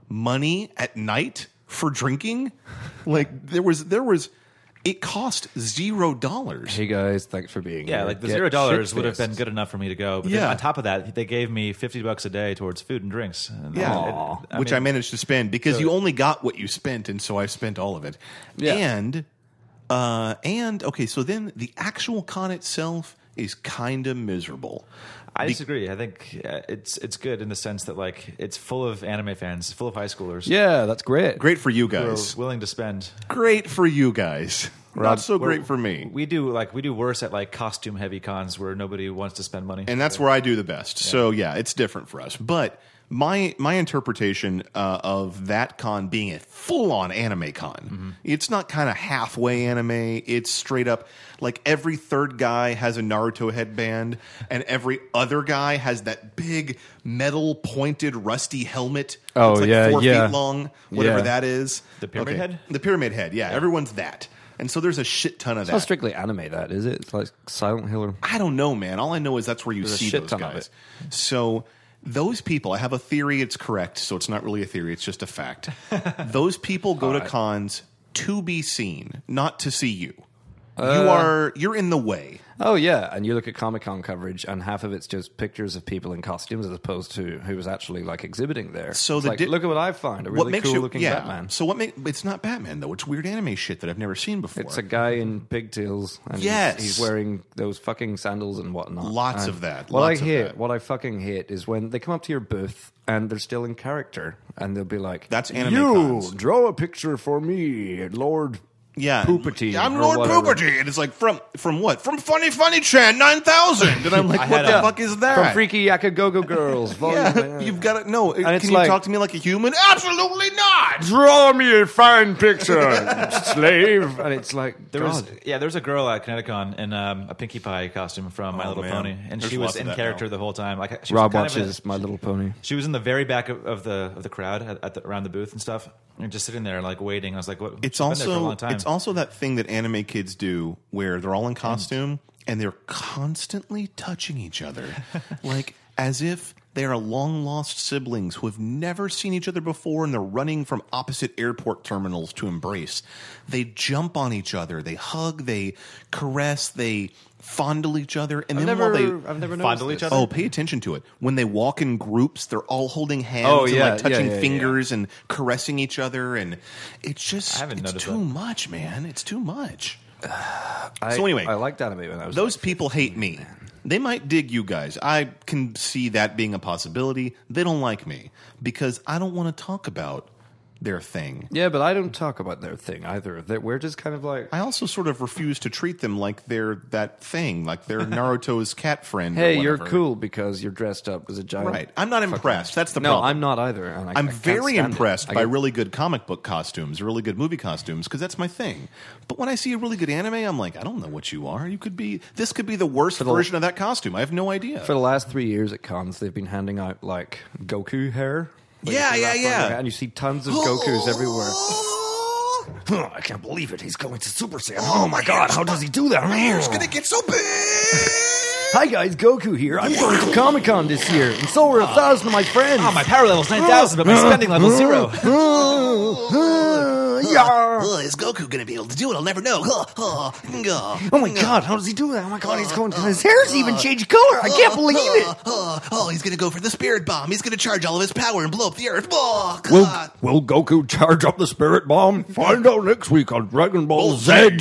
money at night for drinking. Like there was, there was, it cost zero dollars. Hey guys, thanks for being Yeah, here. like the Get zero dollars would have shit-faced. been good enough for me to go. But Yeah. then on top of that, they gave me fifty bucks a day towards food and drinks. And Yeah, it- which mean, I managed to spend because so- you only got what you spent, and so I spent all of it. Yeah. And uh, and okay, so then the actual con itself is kind of miserable. I disagree. I think uh, it's it's good in the sense that like it's full of anime fans, full of high schoolers. Yeah, that's great. Great for you who are guys. willing to spend. Great for you guys. Not so We're- great for me. We do like we do worse at like costume heavy cons where nobody wants to spend money. And that's where I do the best. So yeah, it's different for us. But my my interpretation uh, of that con being a full on anime con, Mm-hmm. it's not kind of halfway anime. It's straight up like every third guy has a Naruto headband, and every other guy has that big metal pointed rusty helmet. Oh, it's like yeah, four yeah. feet long, whatever Yeah. that is. The pyramid head? The pyramid head. Yeah, everyone's that. And so there's a shit ton of It's that. not strictly anime, that is it? It's like Silent Hill. Or... I don't know, man. All I know is that's where you There's a see shit those ton of guys. So those people, I have a theory. It's correct. So it's not really a theory. It's just a fact. Those people go to cons to be seen, not to see you. you are you're in the way. Oh yeah, and you look at Comic Con coverage, and half of it's just pictures of people in costumes, as opposed to who was actually like exhibiting there. So It's the like, di- look at what I found, a what really makes cool you looking yeah. Batman. So what make it's not Batman though. It's weird anime shit that I've never seen before. It's a guy in pigtails, and Yes. he's, he's wearing those fucking sandals and whatnot. Lots And of that, What lots I of hate, that. what I fucking hate, is when they come up to your booth and they're still in character, and they'll be like, That's anime You cons. draw a picture for me, Lord." yeah, Poopity I'm or Lord whatever. Poopity, and it's like from from what? From Funny Funny Chan nine thousand, and I'm like, what had the a- fuck is that? From Freaky Yaka Go Go Girls. volume- Yeah, you've got to no. Can it's you like- talk to me like a human? Absolutely not. Draw me a fine picture, slave. And it's like, There was God. yeah, there was a girl at Kineticon in um, a Pinkie Pie costume from My Oh, Little man. Pony, and There's she was lots of in that character now. the whole time. Like she was Rob kind of in- watches My Little Pony. She was in the very back of, of the of the crowd at, at the, around the booth and stuff, and just sitting there like waiting. I was like, "What?" It's she's been there for a also long time. it's also that thing that anime kids do where they're all in costume and they're constantly touching each other, like as if they are long lost siblings who have never seen each other before, and they're running from opposite airport terminals to embrace. They jump on each other, they hug, they caress, they fondle each other, and I've then never, while they I've never fondle noticed each this. other? Oh, pay attention to it. When they walk in groups, they're all holding hands Oh, and yeah, like touching yeah, yeah, fingers and caressing each other, and it's just I haven't it's noticed too that. much, man. It's too much. I, So anyway, I liked anime when I was Those like, people hate me. They might dig you guys. I can see that being a possibility. They don't like me because I don't want to talk about their thing. Yeah, but I don't talk about their thing either. They're, we're just kind of like... I also sort of refuse to treat them like they're that thing, like they're Naruto's cat friend. or Hey, you're whatever. cool because you're dressed up as a giant... Right. I'm not impressed. That's the no, problem. I'm not either. And I, I'm I can't very stand it. impressed I by get- really good comic book costumes, really good movie costumes, because that's my thing. But when I see a really good anime, I'm like, I don't know what you are. You could be. This could be the worst the- version of that costume. I have no idea. For the last three years at cons, they've been handing out, like, Goku hair. Like, Yeah, you yeah, wrap on yeah. your- And you see tons of Gokus everywhere. Huh, I can't believe it. He's going to Super Saiyan. Oh my god, how does he do that? Hair's gonna get so big. Hi guys, Goku here. I'm going to Comic Con this year, and so are a thousand of my friends. Oh, my power level's nine thousand, but my spending level's zero. Yeah. Oh, is Goku gonna be able to do it? I'll never know. Oh, oh, oh, Oh my god, how does he do that? Oh my god, he's going to... His hair's even changed color. I can't believe it. Oh, oh, he's gonna go for the spirit bomb. He's gonna charge all of his power and blow up the earth. Oh, Will, God. will Goku charge up the Spirit Bomb? Find out next week on Dragon Ball Z.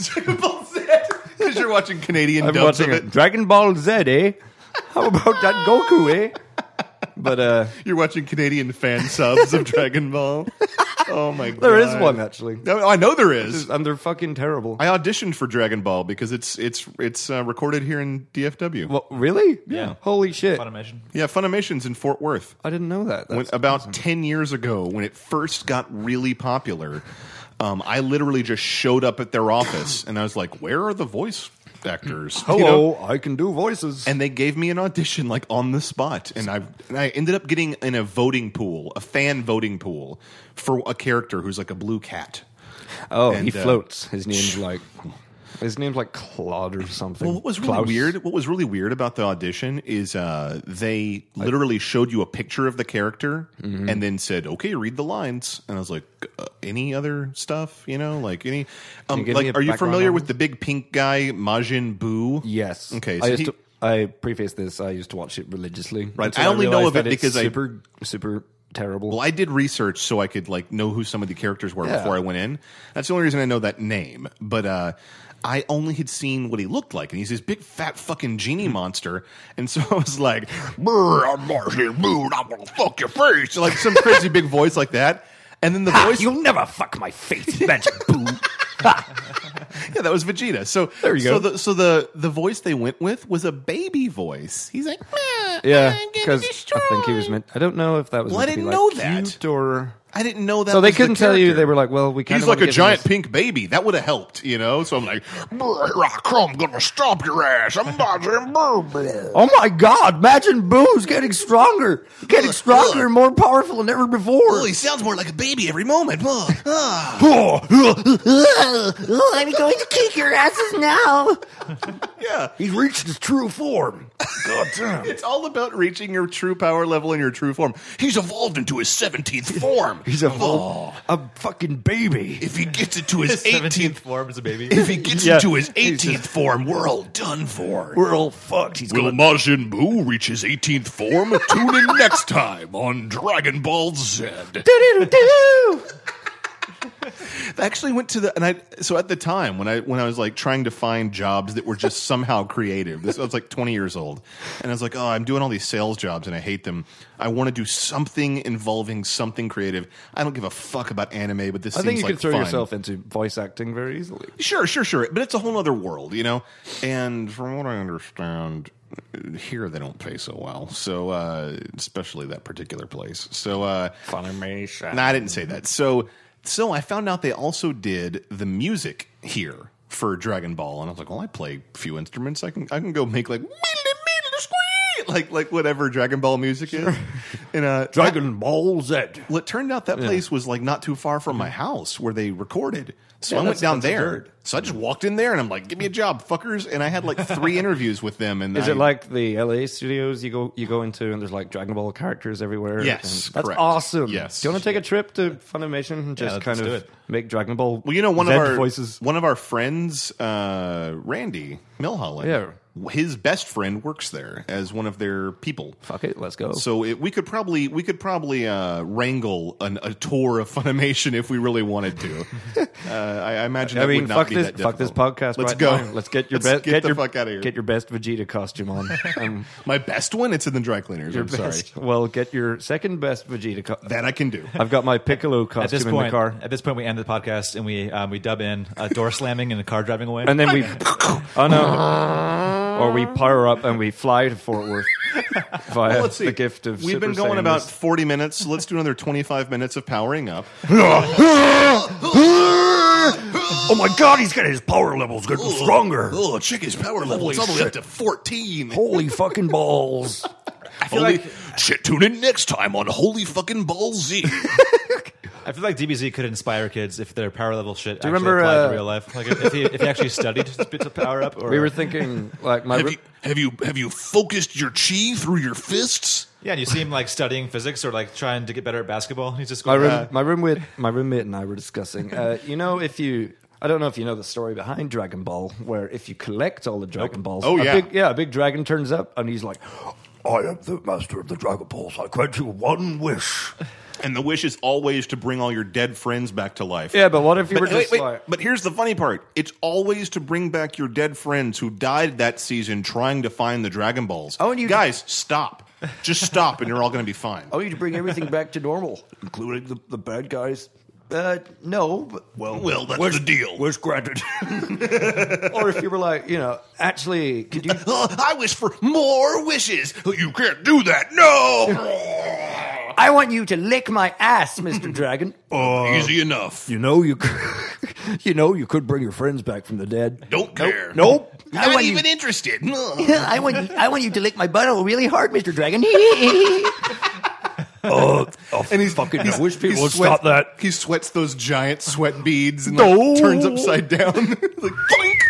Because you're watching Canadian I'm dubs watching of it. it. Dragon Ball Z, eh? How about that Goku, eh? But uh, You're watching Canadian fan subs of Dragon Ball. Oh my god. there is one, actually. No, I know there is. And they're fucking terrible. I auditioned for Dragon Ball because it's it's it's uh, recorded here in D F W. Well, really? Yeah. Holy shit. Funimation. Yeah, Funimation's in Fort Worth. I didn't know that. When, That's about awesome. ten years ago, when it first got really popular, um, I literally just showed up at their office and I was like, "Where are the voice actors?" Hello, You know? I can do voices. And they gave me an audition like on the spot, and I and I ended up getting in a voting pool, a fan voting pool, for a character who's like a blue cat. oh, and, he uh, floats. His name's like his name's like Claude or something. Well, what was really Klaus. weird? What was really weird about the audition is uh, they literally showed you a picture of the character Mm-hmm. and then said, "Okay, read the lines." And I was like, uh, "Any other stuff? You know, like any? Um, you give like, me a are you background familiar on with it? the big pink guy, Majin Buu?" Yes. Okay, I so used he- to. I preface this. I used to watch it religiously. Right, until I only know realized of it that it's because I- super, super terrible. Well, I did research so I could like know who some of the characters were Yeah. before I went in. That's the only reason I know that name. But uh, I only had seen what he looked like, and he's this big fat fucking genie monster. And so I was like, "Brr, I'm Martian Moon, I'm gonna fuck your face," like some crazy big voice like that. And then the Ha, voice, you'll never fuck my face, Magic Boo. yeah, that was Vegeta. So There you so go. The, so the the voice they went with was a baby voice. He's like, "Meh, yeah, I'm gonna because destroy." I think he was meant. I don't know if that was. Well, I meant to didn't be, know like, that. cute or. I didn't know that. So they was the couldn't tell you. character. They were like, "Well, we kind He's of like a give him giant this- pink baby. That would have helped, you know? So I'm like, I'm gonna stomp your ass. I'm Majin Buu. Oh my god, Majin Boo's getting stronger. Getting stronger and more powerful than ever before. Oh, he sounds more like a baby every moment. Oh, ah. Oh, I'm going to kick your asses now. Yeah. He's reached his true form. God damn. It's all about reaching your true power level and your true form. He's evolved into his seventeenth form. He's a full, a fucking baby. If he gets into his Seventeenth eighteenth, form as a baby. if he gets Yeah. into his eighteenth form, we're all done for. We're all fucked. He's Will gonna Majin Buu reach his eighteenth form? Tune in next time on Dragon Ball Z. I actually went to the and I so at the time when I when I was like trying to find jobs that were just somehow creative. This I was like twenty years old, and I was like, oh, I'm doing all these sales jobs and I hate them. I want to do something involving something creative. I don't give a fuck about anime, but this I seems think you like could throw fun. yourself into voice acting very easily. Sure, sure, sure. But it's a whole other world, you know? And from what I understand, here they don't pay so well. So, uh, especially that particular place. So, uh, Funimation. no, I didn't say that. So, so I found out they also did the music here for Dragon Ball. And I was like, well, I play a few instruments. I can, I can go make like, like, like whatever Dragon Ball music is. And, uh, Dragon Ball Z. well, it turned out that place was like not too far from my house where they recorded. So Yeah, I went that's- down that's there. absurd. So I just walked in there and I'm like, "Give me a job, fuckers!" And I had like three interviews with them. And Is I, it like the L A studios you go you go into and there's like Dragon Ball characters everywhere? Yes, And that's correct. awesome. Yes. Do you want to take a trip to Funimation and just let's kind do of it. make Dragon Ball? Well, you know, one Z of our voices. one of our friends, uh, Randy Milholland. Yeah. his best friend works there as one of their people. Fuck it, let's go. So it, we could probably probably we could probably uh, wrangle an, a tour of Funimation if we really wanted to. Uh, I, I imagine I that mean, would not fuck be this, that fuck this difficult. podcast. Let's right go. now. Let's get your Let's best. get Get, the your, fuck outta here. Get your best Vegeta costume on. Um, My best one, it's in the dry cleaners. your I'm sorry. best. Well, get your second best Vegeta. Co- That I can do. I've got my Piccolo At costume this in point, the car. at this point, we end the podcast and we um, we dub in a door slamming and a car driving away. And then we, oh no, or we power up and we fly to Fort Worth via Well, let's see. the gift of. We've Super been going Saiyan about Mist. forty minutes. So let's do another twenty-five minutes of powering up. Oh my god, he's got his power levels getting stronger. Oh, check his power level. It's all the way up to fourteen. Holy fucking balls. Holy shit, tune in next time on Holy Fucking Ball Z. I feel like D B Z could inspire kids if their power level shit Do you actually remember, applied uh, to real life. Like if he, if he actually studied to power up. Or, We were thinking like my. have ro- you have you have you focused your chi through your fists? yeah, and you see him like studying physics or like trying to get better at basketball. He's just My going, room, uh, my roommate, my roommate and I were discussing. Uh, you know, if you, I don't know if you know the story behind Dragon Ball, where if you collect all the Dragon Balls, Oh, a yeah. big, yeah, a big dragon turns up and he's like, I am the master of the Dragon Balls. I grant you one wish. And the wish is always to bring all your dead friends back to life. yeah, but what if you But, were wait, just wait, like, but here's the funny part. It's always to bring back your dead friends who died that season trying to find the Dragon Balls. Oh, and you- Guys, stop. Just stop and you're all going to be fine. I need to bring everything back to normal, Including the, the bad guys. uh, no, but, Well, Well, that's wish- the deal. Wish granted. or if you were like, you know, actually, could you? Uh, I wish for more wishes. You can't do that. No. I want you to lick my ass, Mister Dragon. Easy enough. you know you could, you know you could bring your friends back from the dead. Don't care. Nope. I want you- interested. I want you, I want you to lick my butthole really hard, Mister Dragon. Oh, oh and he's fucking. I wish people would stop that. He sweats those giant sweat beads and No. like, turns upside down. Like, boink.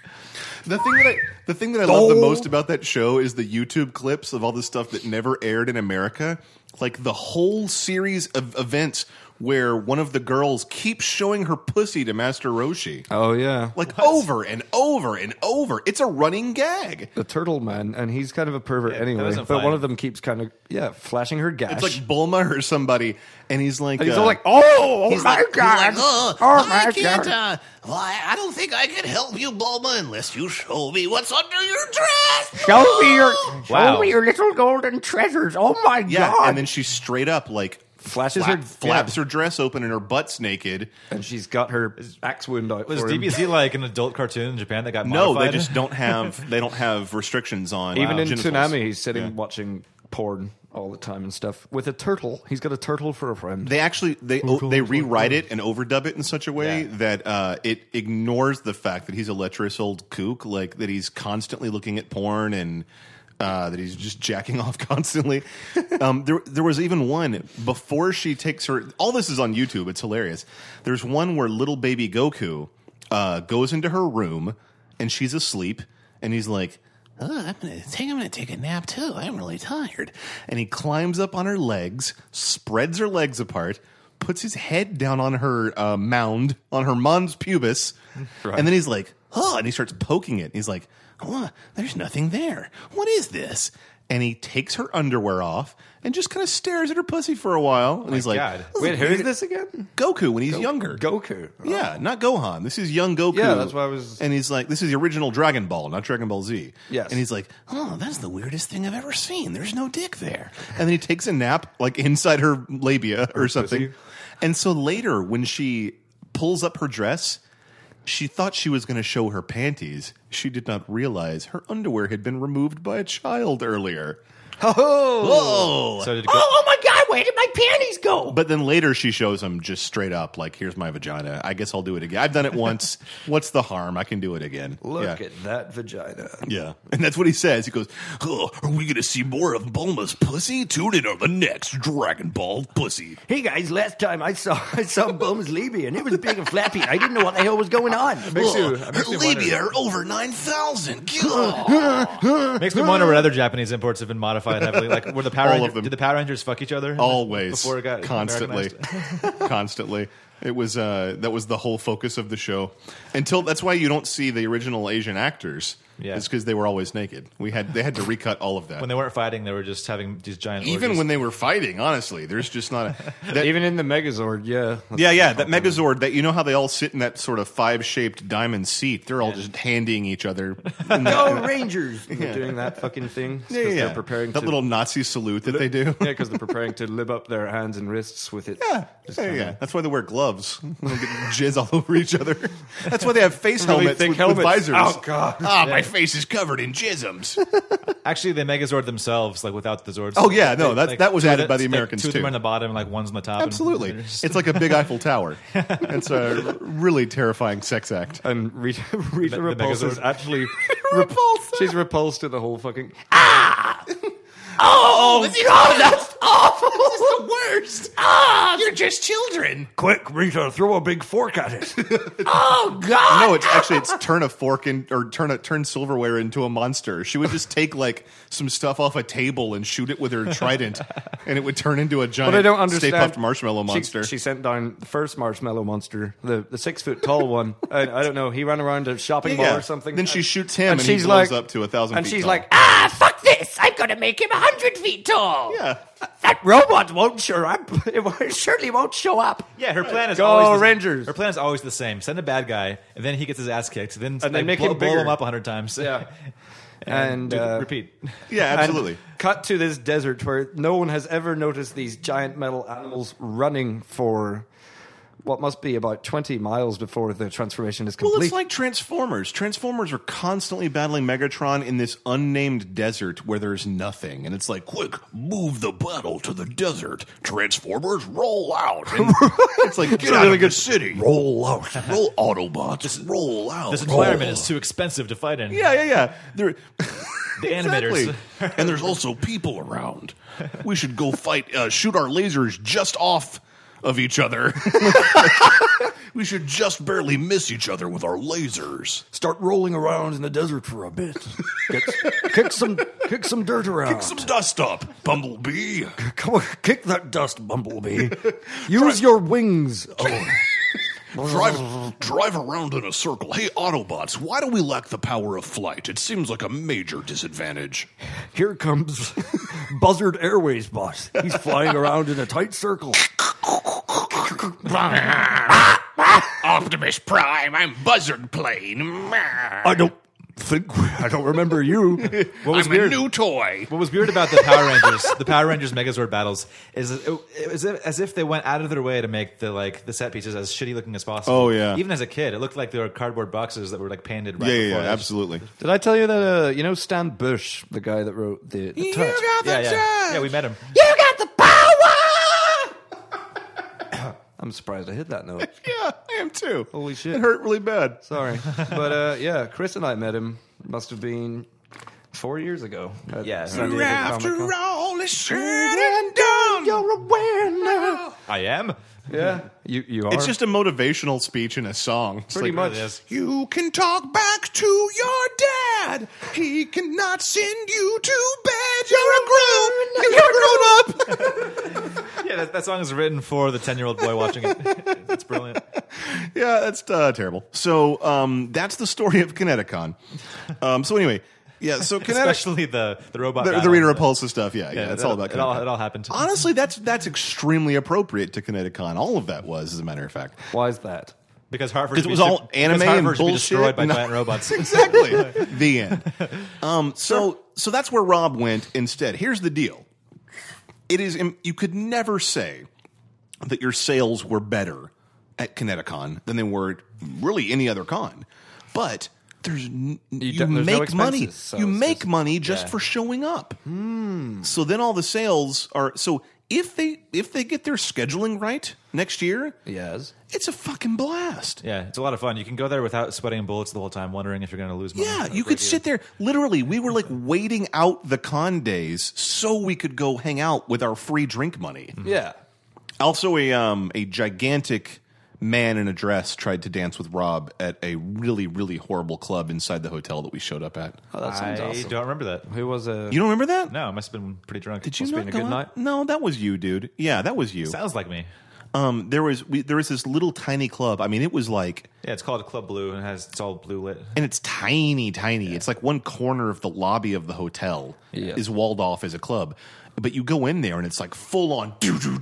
The thing that I the thing that I love the No. most about that show is the YouTube clips of all the stuff that never aired in America. Like the whole series of events where one of the girls keeps showing her pussy to Master Roshi. Oh yeah, Like over and over and over. It's a running gag. the turtle man, and he's kind of a pervert that anyway. wasn't But fine. one of them keeps kind of yeah flashing her gash. It's like Bulma or somebody, and he's like, and he's uh, all like, oh, oh he's my like, he's god, like, oh, oh I my can't, god. uh, well, I, I don't think I can help you, Bulma, unless you show me what's under your dress. Show me your, show Wow. me your little golden treasures. Oh my Yeah, god! and then she straight up like Flashes flap- her- flaps yeah. her dress open and her butt's naked. and she's got her axe wound out. was for D him. B Z like an adult cartoon in Japan that got No, modified? they just don't have they don't have restrictions on Even uh, in genitals. Tsunami, he's sitting Yeah. watching porn all the time and stuff with a turtle. He's got a turtle for a friend. They actually they they rewrite it and overdub it in such a way Yeah. that uh, it ignores the fact that he's a lecherous old kook, like that he's constantly looking at porn and uh, that he's just jacking off constantly. um, there there was even one before she takes her. All this is on YouTube. It's hilarious. There's one where little baby Goku uh, goes into her room and she's asleep, and he's like, oh, I'm gonna take I'm gonna take a nap too. I'm really tired. And he climbs up on her legs, spreads her legs apart, puts his head down on her uh, mound, on her mons pubis, and then he's like, oh, and he starts poking it. He's like, oh, there's nothing there. What is this? And he takes her underwear off and just kind of stares at her pussy for a while. And he's like, God. "This Wait, who weird." is this again? Goku when he's younger. Goku. Yeah, not Gohan. This is young Goku. Yeah, that's why I was- And he's like, this is the original Dragon Ball, not Dragon Ball Z. Yes. And he's like, oh, that's the weirdest thing I've ever seen. There's no dick there. And then he takes a nap, like inside her labia or something. pussy. And so later, when she pulls up her dress, she thought she was going to show her panties. She did not realize her underwear had been removed by a child earlier. Oh, Whoa! So did Go- oh my god, where did my panties go? But then later she shows him just straight up, like, here's my vagina. I guess I'll do it again. I've done it once. What's the harm? I can do it again. Look yeah. at that vagina. Yeah. And that's what he says. He goes, oh, are we going to see more of Bulma's pussy? Tune in on the next Dragon Ball pussy. Hey guys, last time I saw I saw Bum's labia and it was big and flappy. I didn't know what the hell was going on. makes you, Oh, it her makes me labia wonder, are over nine thousand. makes me wonder what other Japanese imports have been modified heavily. Like, were the Power All Ranger- of them. Did the Power Rangers fuck each other Always. before it got constantly. Americanized? Constantly. It was uh, that was the whole focus of the show. Until that's why you don't see the original Asian actors. Yeah. It's because they were always naked. We had they had to recut all of that. When they weren't fighting, they were just having these giant. Even orgies. when they were fighting, honestly, there's just not a. That, Even in the Megazord, yeah. yeah, yeah, that Megazord. That you know how they all sit in that sort of five-shaped diamond seat. They're all just handing each other. in that- Go Rangers! They're doing that fucking thing. Yeah, yeah, yeah. They're preparing that to, little Nazi salute that they do. Yeah, because they're preparing to lib up their hands and wrists with it. Yeah, Just yeah, kinda- yeah. That's why they wear gloves. They don't get jizz all over each other. That's why they have face Really helmets thick with, helmets. with visors. Oh, God. Ah, my face is covered in jisms. Actually, the Megazord themselves, like without the Zords. Oh, yeah, no, they- that- like, that was two of added the- by the like, Americans, Two of them too. are on the bottom, like one's on the top. Absolutely. And just- It's like a big Eiffel Tower. It's a really terrifying sex act. And Rita, Rita The- the Repulsa is Megazord. actually Repulsa. she's repulsed to the whole fucking. Oh, God, that's awful. This is the worst. Ah, you're just children. Quick, Rita, throw a big fork at it. Oh, God. No, it's actually it's turn a fork in or turn a turn silverware into a monster. She would just take like some stuff off a table and shoot it with her trident, and it would turn into a giant But I don't understand. Stay Puft Marshmallow She- monster. She, sent down the first marshmallow monster, the the six foot tall one. I, I don't know. He ran around a shopping Yeah. mall or something. Then she shoots him, and, and, he she's blows like, up to a thousand. and feet she's tall. like, Ah, fuck this. I'm going to make him a hundred feet tall. yeah. that robot won't show up. It surely won't show up. Yeah, her plan is Go always the, Rangers. Her plan is always the same: send a bad guy, and then he gets his ass kicked. Then And they like, make blow, him blow bigger. him up a hundred times. Yeah. and And, do the- uh, repeat. Yeah, And absolutely. cut to this desert where no one has ever noticed these giant metal animals running for what must be about twenty miles before the transformation is complete. Well, it's like Transformers. Transformers are constantly battling Megatron in this unnamed desert where there's nothing. And it's like, quick, move the battle to the desert. Transformers, roll out. And it's like, get out of the city. Roll out. Roll Autobots, roll out. This environment is too expensive to fight in. Yeah, yeah, yeah. They're, The animators. Exactly. And there's also people around. We should go fight, uh, shoot our lasers just off of each other. We should just barely miss each other with our lasers. Start rolling around in the desert for a bit. Get, kick some, kick some dirt around. Kick some dust up, Bumblebee. Come on, kick that dust, Bumblebee. Use your wings. Oh. Drive, drive around in a circle. Hey, Autobots, why do we lack the power of flight? It seems like a major disadvantage. Here comes Buzzard Airways boss. He's flying around in a tight circle. Optimus Prime, I'm Buzzard Plane. I don't think I don't remember you. What was I'm weird? a new toy. What was weird about the Power Rangers, the Power Rangers Megazord battles, is it, it was as if they went out of their way to make the like the set pieces as shitty looking as possible. Oh, yeah. Even as a kid, it looked like they were cardboard boxes that were like painted. Right Yeah, yeah, before yeah, they- absolutely. Did I tell you that, uh, you know, Stan Bush, the guy that wrote the, the Touch? Yeah, yeah, yeah. We met him. You got the power. I'm surprised I hit that note. Yeah, I am too. Holy shit. It hurt really bad. Sorry. But, uh, yeah, Chris and I met him. Must have been four years ago. At Yeah. San Diego After Comic-Con. all is said and done, You're aware now. I am. Yeah, you, you are. It's just a motivational speech in a song. It's pretty like- much. It is. you can talk back to your dad. He cannot send you to bed. You're a grown. You're a grown up. Yeah, that, that song is written for the ten-year-old boy watching it. It's brilliant. Yeah, that's uh, terrible. So um, that's the story of Kineticon. Um, so anyway, yeah, so Kinetic, Especially the the robot. the, the battle. Rita Repulsa stuff. Yeah, yeah, Yeah, that's it, all about it all, Kineticon. it all happened. Honestly, that's that's extremely appropriate to Kineticon. All of that was, as a matter of fact. Why is that? Because Harvard Because it was all anime and Harvard should be bullshit. destroyed by No. giant robots. Exactly. The end. Um, so so that's where Rob went instead. Here's the deal. It is you could never say that your sales were better at Kineticon than they were at really any other con. But there's n- you, don't- there's no make money. expenses, so you it's make just- money just yeah. for showing up. So then all the sales are so if they if they get their scheduling right next year, Yes. it's a fucking blast. Yeah, it's a lot of fun. You can go there without sweating bullets the whole time, wondering if you're going to lose money. Yeah, or you break could sit there. Literally, we were like waiting out the con days so we could go hang out with our free drink money. Yeah. Also, a um, a gigantic man in a dress tried to dance with Rob at a really, really horrible club inside the hotel that we showed up at. Oh, that sounds I awesome. don't remember that. Who was a? You don't remember that? No, I must have been pretty drunk. Did you Must have not been a go good out? night. No, that was you, dude. Yeah, that was you. Sounds like me. Um, there was we, there was this little tiny club. I mean, it was like, Yeah, it's called Club Blue and it has it's all blue lit. and it's tiny, tiny. It's like one corner of the lobby of the hotel Yeah. is walled off as a club. But you go in there and it's like full on.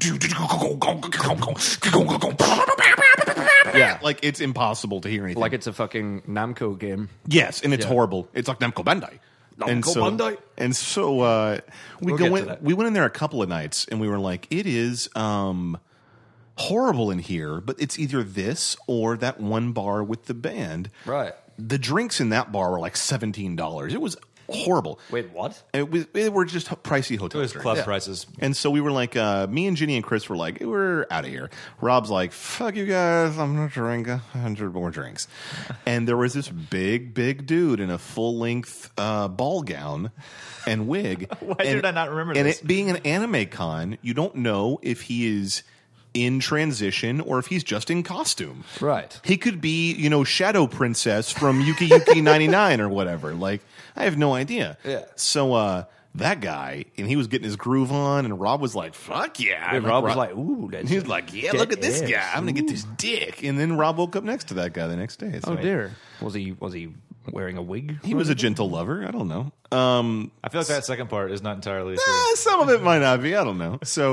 Yeah, like it's impossible to hear anything. Like it's a fucking Namco game. Yes, and it's Yeah. horrible. It's like Namco Bandai. and Namco so, Bandai. And so uh, we We'll go get to in. that. We went in there a couple of nights, and we were like, "It is um, horrible in here." But it's either this or that one bar with the band. Right. The drinks in that bar were like seventeen dollars. It was horrible. Wait, what? It was. It were just pricey hotel It was drinks. club Yeah. prices. And so we were like, uh, me and Ginny and Chris were like, we're out of here. Rob's like, fuck you guys, I'm going to drink a hundred more drinks. And there was this big, big dude in a full length uh, ball gown and wig. Why and, did I not remember and this? it being an anime con, you don't know if he is in transition or if he's just in costume. Right. He could be, you know, Shadow Princess from Yuki Yuki ninety-nine or whatever. Like, I have no idea. Yeah. So, uh, that guy, and he was getting his groove on, and Rob was like, fuck yeah. And like, Rob was like, ooh, and that's he was like, yeah, that look at this ass. guy. I'm going to get this dick. And then Rob woke up next to that guy the next day. So Oh dear. Was he was he wearing a wig? He was a gentle lover. I don't know. Um, I feel like that second part is not entirely true. eh, some of it might not be. I don't know. So,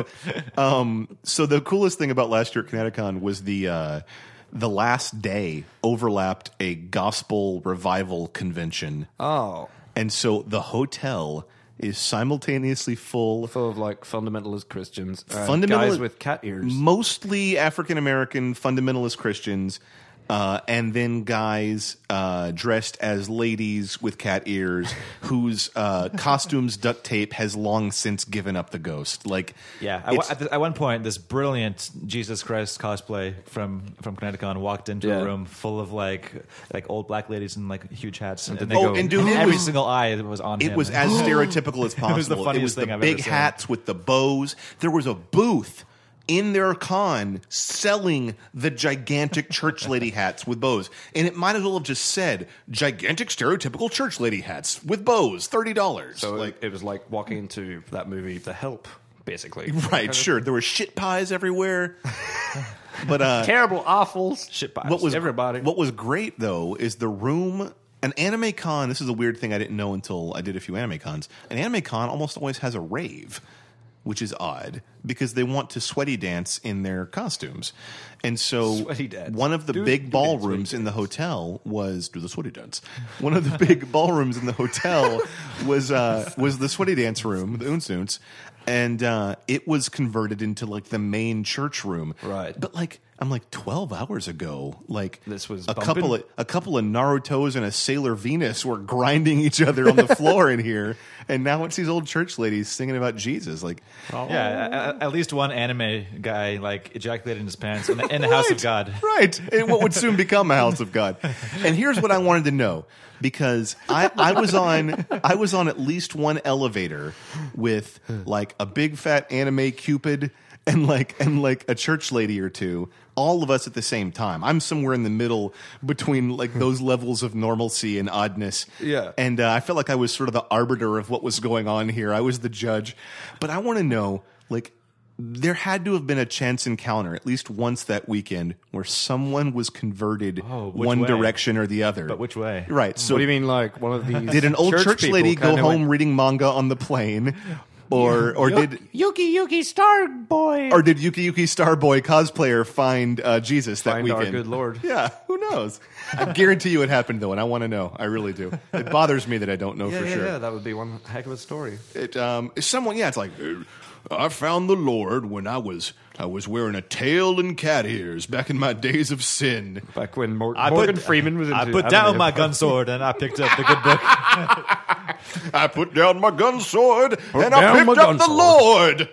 um, so the coolest thing about last year at ConnectiCon was the uh, the last day overlapped a gospel revival convention. Oh. And so the hotel is simultaneously full, Full of like fundamentalist Christians. Uh, Fundamental- guys with cat ears. mostly African American fundamentalist Christians, uh, and then guys uh, dressed as ladies with cat ears, whose uh, costumes duct tape has long since given up the ghost. Like, Yeah, at, it's- at, the, at one point, this brilliant Jesus Christ cosplay from from ConnectiCon walked into Yeah. a room full of like like old black ladies in like huge hats, and, did they they Oh, go- and dude, it every was- single eye was on It him. was as stereotypical as possible. was the funniest the thing I've big ever seen. hats with the bows. There was a booth in their con selling the gigantic church lady hats with bows. And it might as well have just said gigantic stereotypical church lady hats with bows, thirty dollars. So like, it was like walking into that movie, The Help, basically. right, sure. There were shit pies everywhere. But uh, Terrible, awful Shit pies. what was everybody. What was great though is the room. An anime con. This is a weird thing I didn't know until I did a few anime cons. An anime con almost always has a rave, which is odd because they want to sweaty dance in their costumes. And so Sweaty dance. one of the Do- big do the ballrooms sweaty in the hotel was do the sweaty dance. One of the big ballrooms in the hotel was uh, was the sweaty dance room, the Unsuns, and uh, it was converted into like the main church room. Right. But like I'm like twelve hours ago, like This was a bumping? couple of a couple of Naruto's and a Sailor Venus were grinding each other on the floor in here, and now it's these old church ladies singing about Jesus. Like, yeah, at, at least one anime guy like ejaculated in his pants in the, in the house of God. right? And what would soon become a house of God. And here's what I wanted to know, because I, I was on I was on at least one elevator with like a big fat anime Cupid and like and like a church lady or two, all of us at the same time. I'm somewhere in the middle between like those levels of normalcy and oddness. Yeah. And uh, I felt like I was sort of the arbiter of what was going on here. I was the judge. But I want to know, like, there had to have been a chance encounter at least once that weekend where someone was converted Oh, which one way? direction or the other. But which way? Right. So what do you mean, like one of these? did an old church, people lady go kinda home went, reading manga on the plane? Or or did Yuki Yuki Star Boy. or did Yuki Yuki Starboy cosplayer find uh, Jesus that Find weekend? our good Lord. Yeah, who knows? I guarantee you it happened though, and I want to know. I really do. It bothers me that I don't know Yeah, for yeah, sure. yeah, that would be one heck of a story. It um someone yeah, it's like uh, I found the Lord when I was I was wearing a tail and cat ears back in my days of sin. Back when Mor- I Morgan put, Freeman was into I put anime. down my gun sword and I picked up the good book. I put down my gun sword and I down picked my up gun the Lord.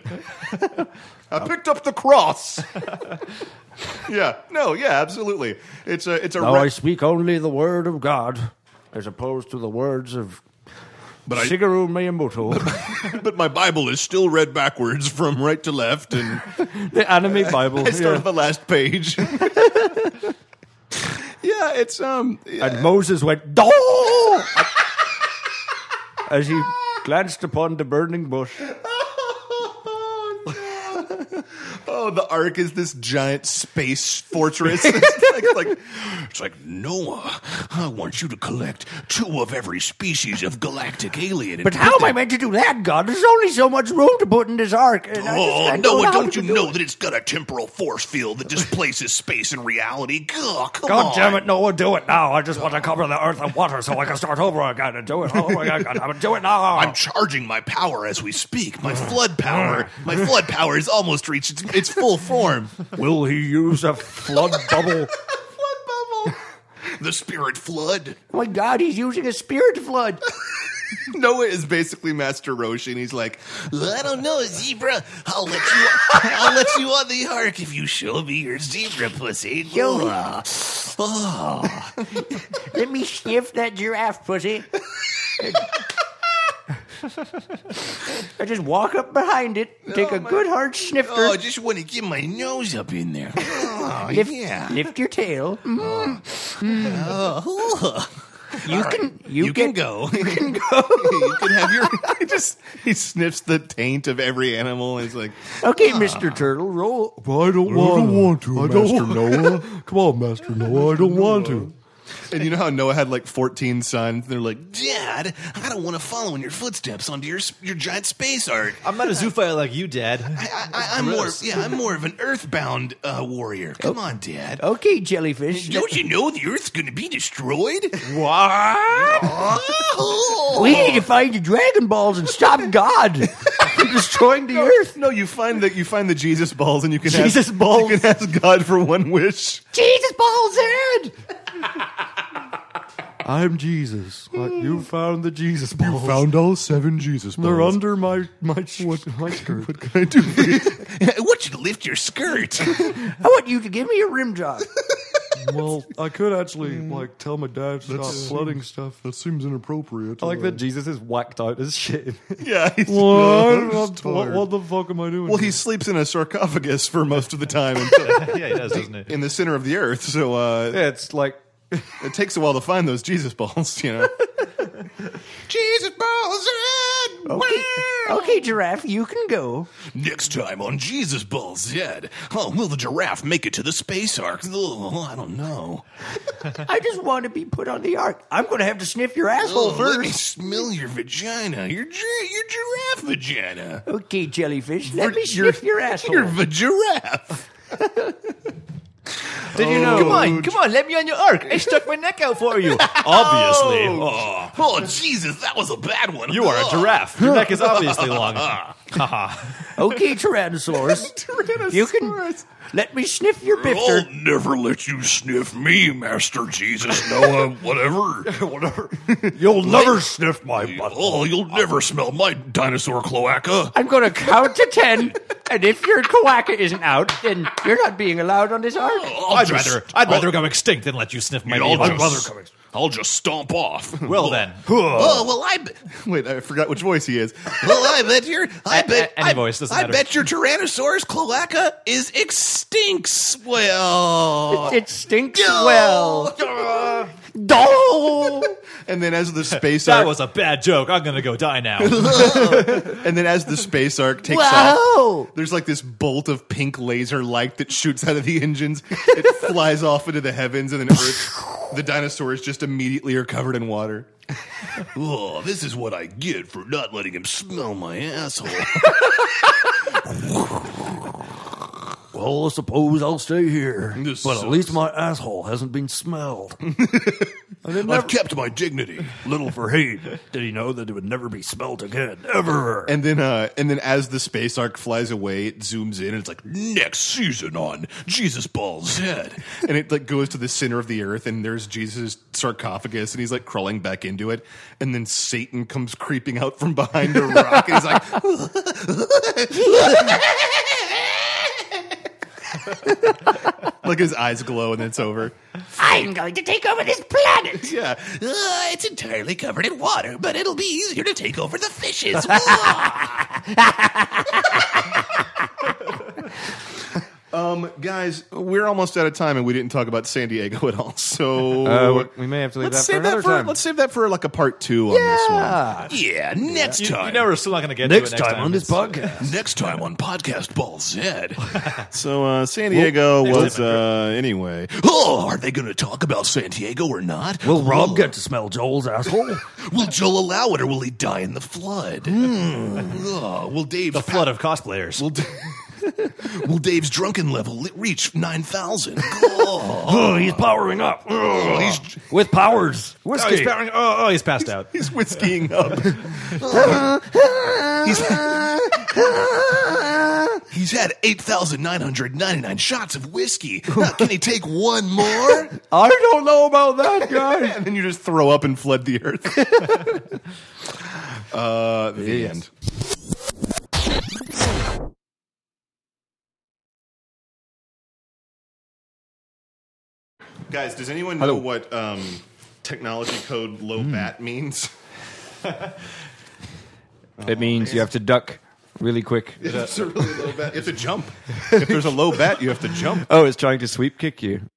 I picked up the cross. yeah, no, yeah, absolutely. It's a it's a Now re- I speak only the word of God, as opposed to the words of but I Shigeru Miyamoto. but my Bible is still read backwards from right to left, and The anime Bible. I start yeah. at the last page. yeah, it's um. And Moses went, "Doh!" as he glanced upon the burning bush. Oh how the Ark is this giant space fortress. It's like, like, It's like, Noah, I want you to collect two of every species of galactic alien. and But put how am them- I meant to do that, God? There's only so much room to put in this ark. and I just- Oh, I Noah, know how don't to you do know it. that it's got a temporal force field that displaces space and reality? Oh, come God on. damn it, Noah, do it now. I just want to cover the earth and water so I can start over again and do it. Oh my God, I'm do it now. I'm charging my power as we speak. My flood power. My flood power has almost reached its, its full form. Will he use a flood bubble? The spirit flood. Oh my God, he's using a spirit flood. Noah is basically Master Roshi, and he's like, I don't know, zebra. I'll let you. I'll let you on the ark if you show me your zebra pussy. Yo. Oh. Oh. Let me sniff that giraffe pussy. I just walk up behind it, take a good hard sniffer, Oh, I just want to get my nose up in there. Oh, lift, yeah. lift your tail. Oh. You can you, You get, can go. You can go. you can have your. He just he sniffs the taint of every animal, and he's like, Okay, Mister Turtle, roll. I don't want to, Master Noah. Come on, Master Noah. I don't want to. and you know how Noah had like fourteen sons. They're like, Dad, I don't want to follow in your footsteps onto your your giant space ark. I'm not a zoophile like you, Dad. I, I, I'm more, yeah, I'm more of an earthbound uh, warrior. Come on, Dad. Okay, jellyfish. Don't you know the Earth's going to be destroyed? What? Oh. We need to find the Dragon Balls and stop God from destroying the Earth. no, you find that you find the Jesus balls, and you can Jesus ask, balls. You can ask God for one wish. Jesus Balls head. I'm Jesus. Like, you found the Jesus balls. You found all seven Jesus balls. They're under my my, sh- my skirt. What can I do for you? I want you to lift your skirt. I want you to give me a rim job. Well, I could actually like tell my dad to stop flooding stuff. That seems inappropriate. I like Uh, that Jesus is whacked out as shit. Yeah. He's, What? just what? tired. What the fuck am I doing? well, he sleeps in a sarcophagus for most of the time until, Yeah, he does, doesn't he? in the center of the earth. So uh, Yeah, it's like it takes a while to find those Jesus balls. You know. Jesus balls in. Okay, okay, giraffe, you can go. Next time on Jesus Balls Head, oh, will the giraffe make it to the space ark? Oh, I don't know. I just want to be put on the ark. I'm going to have to sniff your asshole Oh, let me first. smell your vagina. Your gi- your giraffe vagina. Okay, jellyfish, let me Your- sniff your asshole. Your va- giraffe. Did you know? Come on, come on, let me on your ark. I stuck my neck out for you. Obviously. Oh, oh, Jesus, that was a bad one. You are a Oh. giraffe. Your neck is obviously long. Okay, Tyrannosaurus. You can let me sniff your I'll bifter. never let you sniff me, Master Jesus Noah. Whatever. Whatever. You'll never sniff my butt. Oh, you'll never smell my dinosaur cloaca. I'm going to count to ten, and if your cloaca isn't out, then you're not being allowed on this ark. I'll I'd just- rather I'd I'll- rather go extinct than let you sniff my I'll beard. just, I'll just stomp off. Well then. Oh, well, I, be- Wait, I forgot which voice he is. well, I bet your, I A- bet, a- any I, voice, doesn't I matter. bet your Tyrannosaurus cloaca is extinct. Well, It stinks No. well. Dole. And then as the space That arc, was a bad joke. I'm gonna go die now. and then as the space arc takes off, Wow. there's like this bolt of pink laser light that shoots out of the engines. It flies off into the heavens, and then Earth, the dinosaurs just immediately are covered in water. oh, this is what I get for not letting him smell my asshole. Well, I suppose I'll stay here. This but at sucks. least my asshole hasn't been smelled. I didn't I've kept my dignity. Little Fahid, did he know that it would never be smelled again? Ever. And then, uh, and then as the space arc flies away, it zooms in, and it's like, Next season on Jesus Balls Head. and it like goes to the center of the earth, and there's Jesus' sarcophagus, and he's like crawling back into it, and then Satan comes creeping out from behind a rock, and he's like, like his eyes glow, and then it's over. I'm going to take over this planet. Yeah. Uh, it's entirely covered in water, but it'll be easier to take over the fishes. Um, guys, we're almost out of time, and we didn't talk about San Diego at all. So Uh, we may have to leave let's that save for another that for time. let's save that for like a part two on this one. Yeah, next You, time. you know we're still not going to get Next to it next time on this It's- podcast. Next time on Podcast Ball Zed. So uh, San Diego was uh, anyway. Oh, are they going to talk about San Diego or not? Will Rob Oh. get to smell Joel's asshole? Will Joel allow it, or will he die in the flood? Oh, will Dave's The flood of cosplayers. Will, D- will Dave's drunken level li- reach nine thousand? Oh, Oh, he's powering up. oh, he's With powers. Oh, he's, Whiskey. powering, oh, oh, he's passed out. He's whiskeying up. he's had eight thousand nine hundred ninety-nine shots of whiskey. Now, can he take one more? I don't know about that, guys. And then you just throw up and flood the earth. uh, the Yes. end. Guys, does anyone know Hello. what um, technology code low bat means? It means you have to duck really quick. It's a really low bat. You have to jump. If there's a low bat, you have to jump. Oh, it's trying to sweep kick you.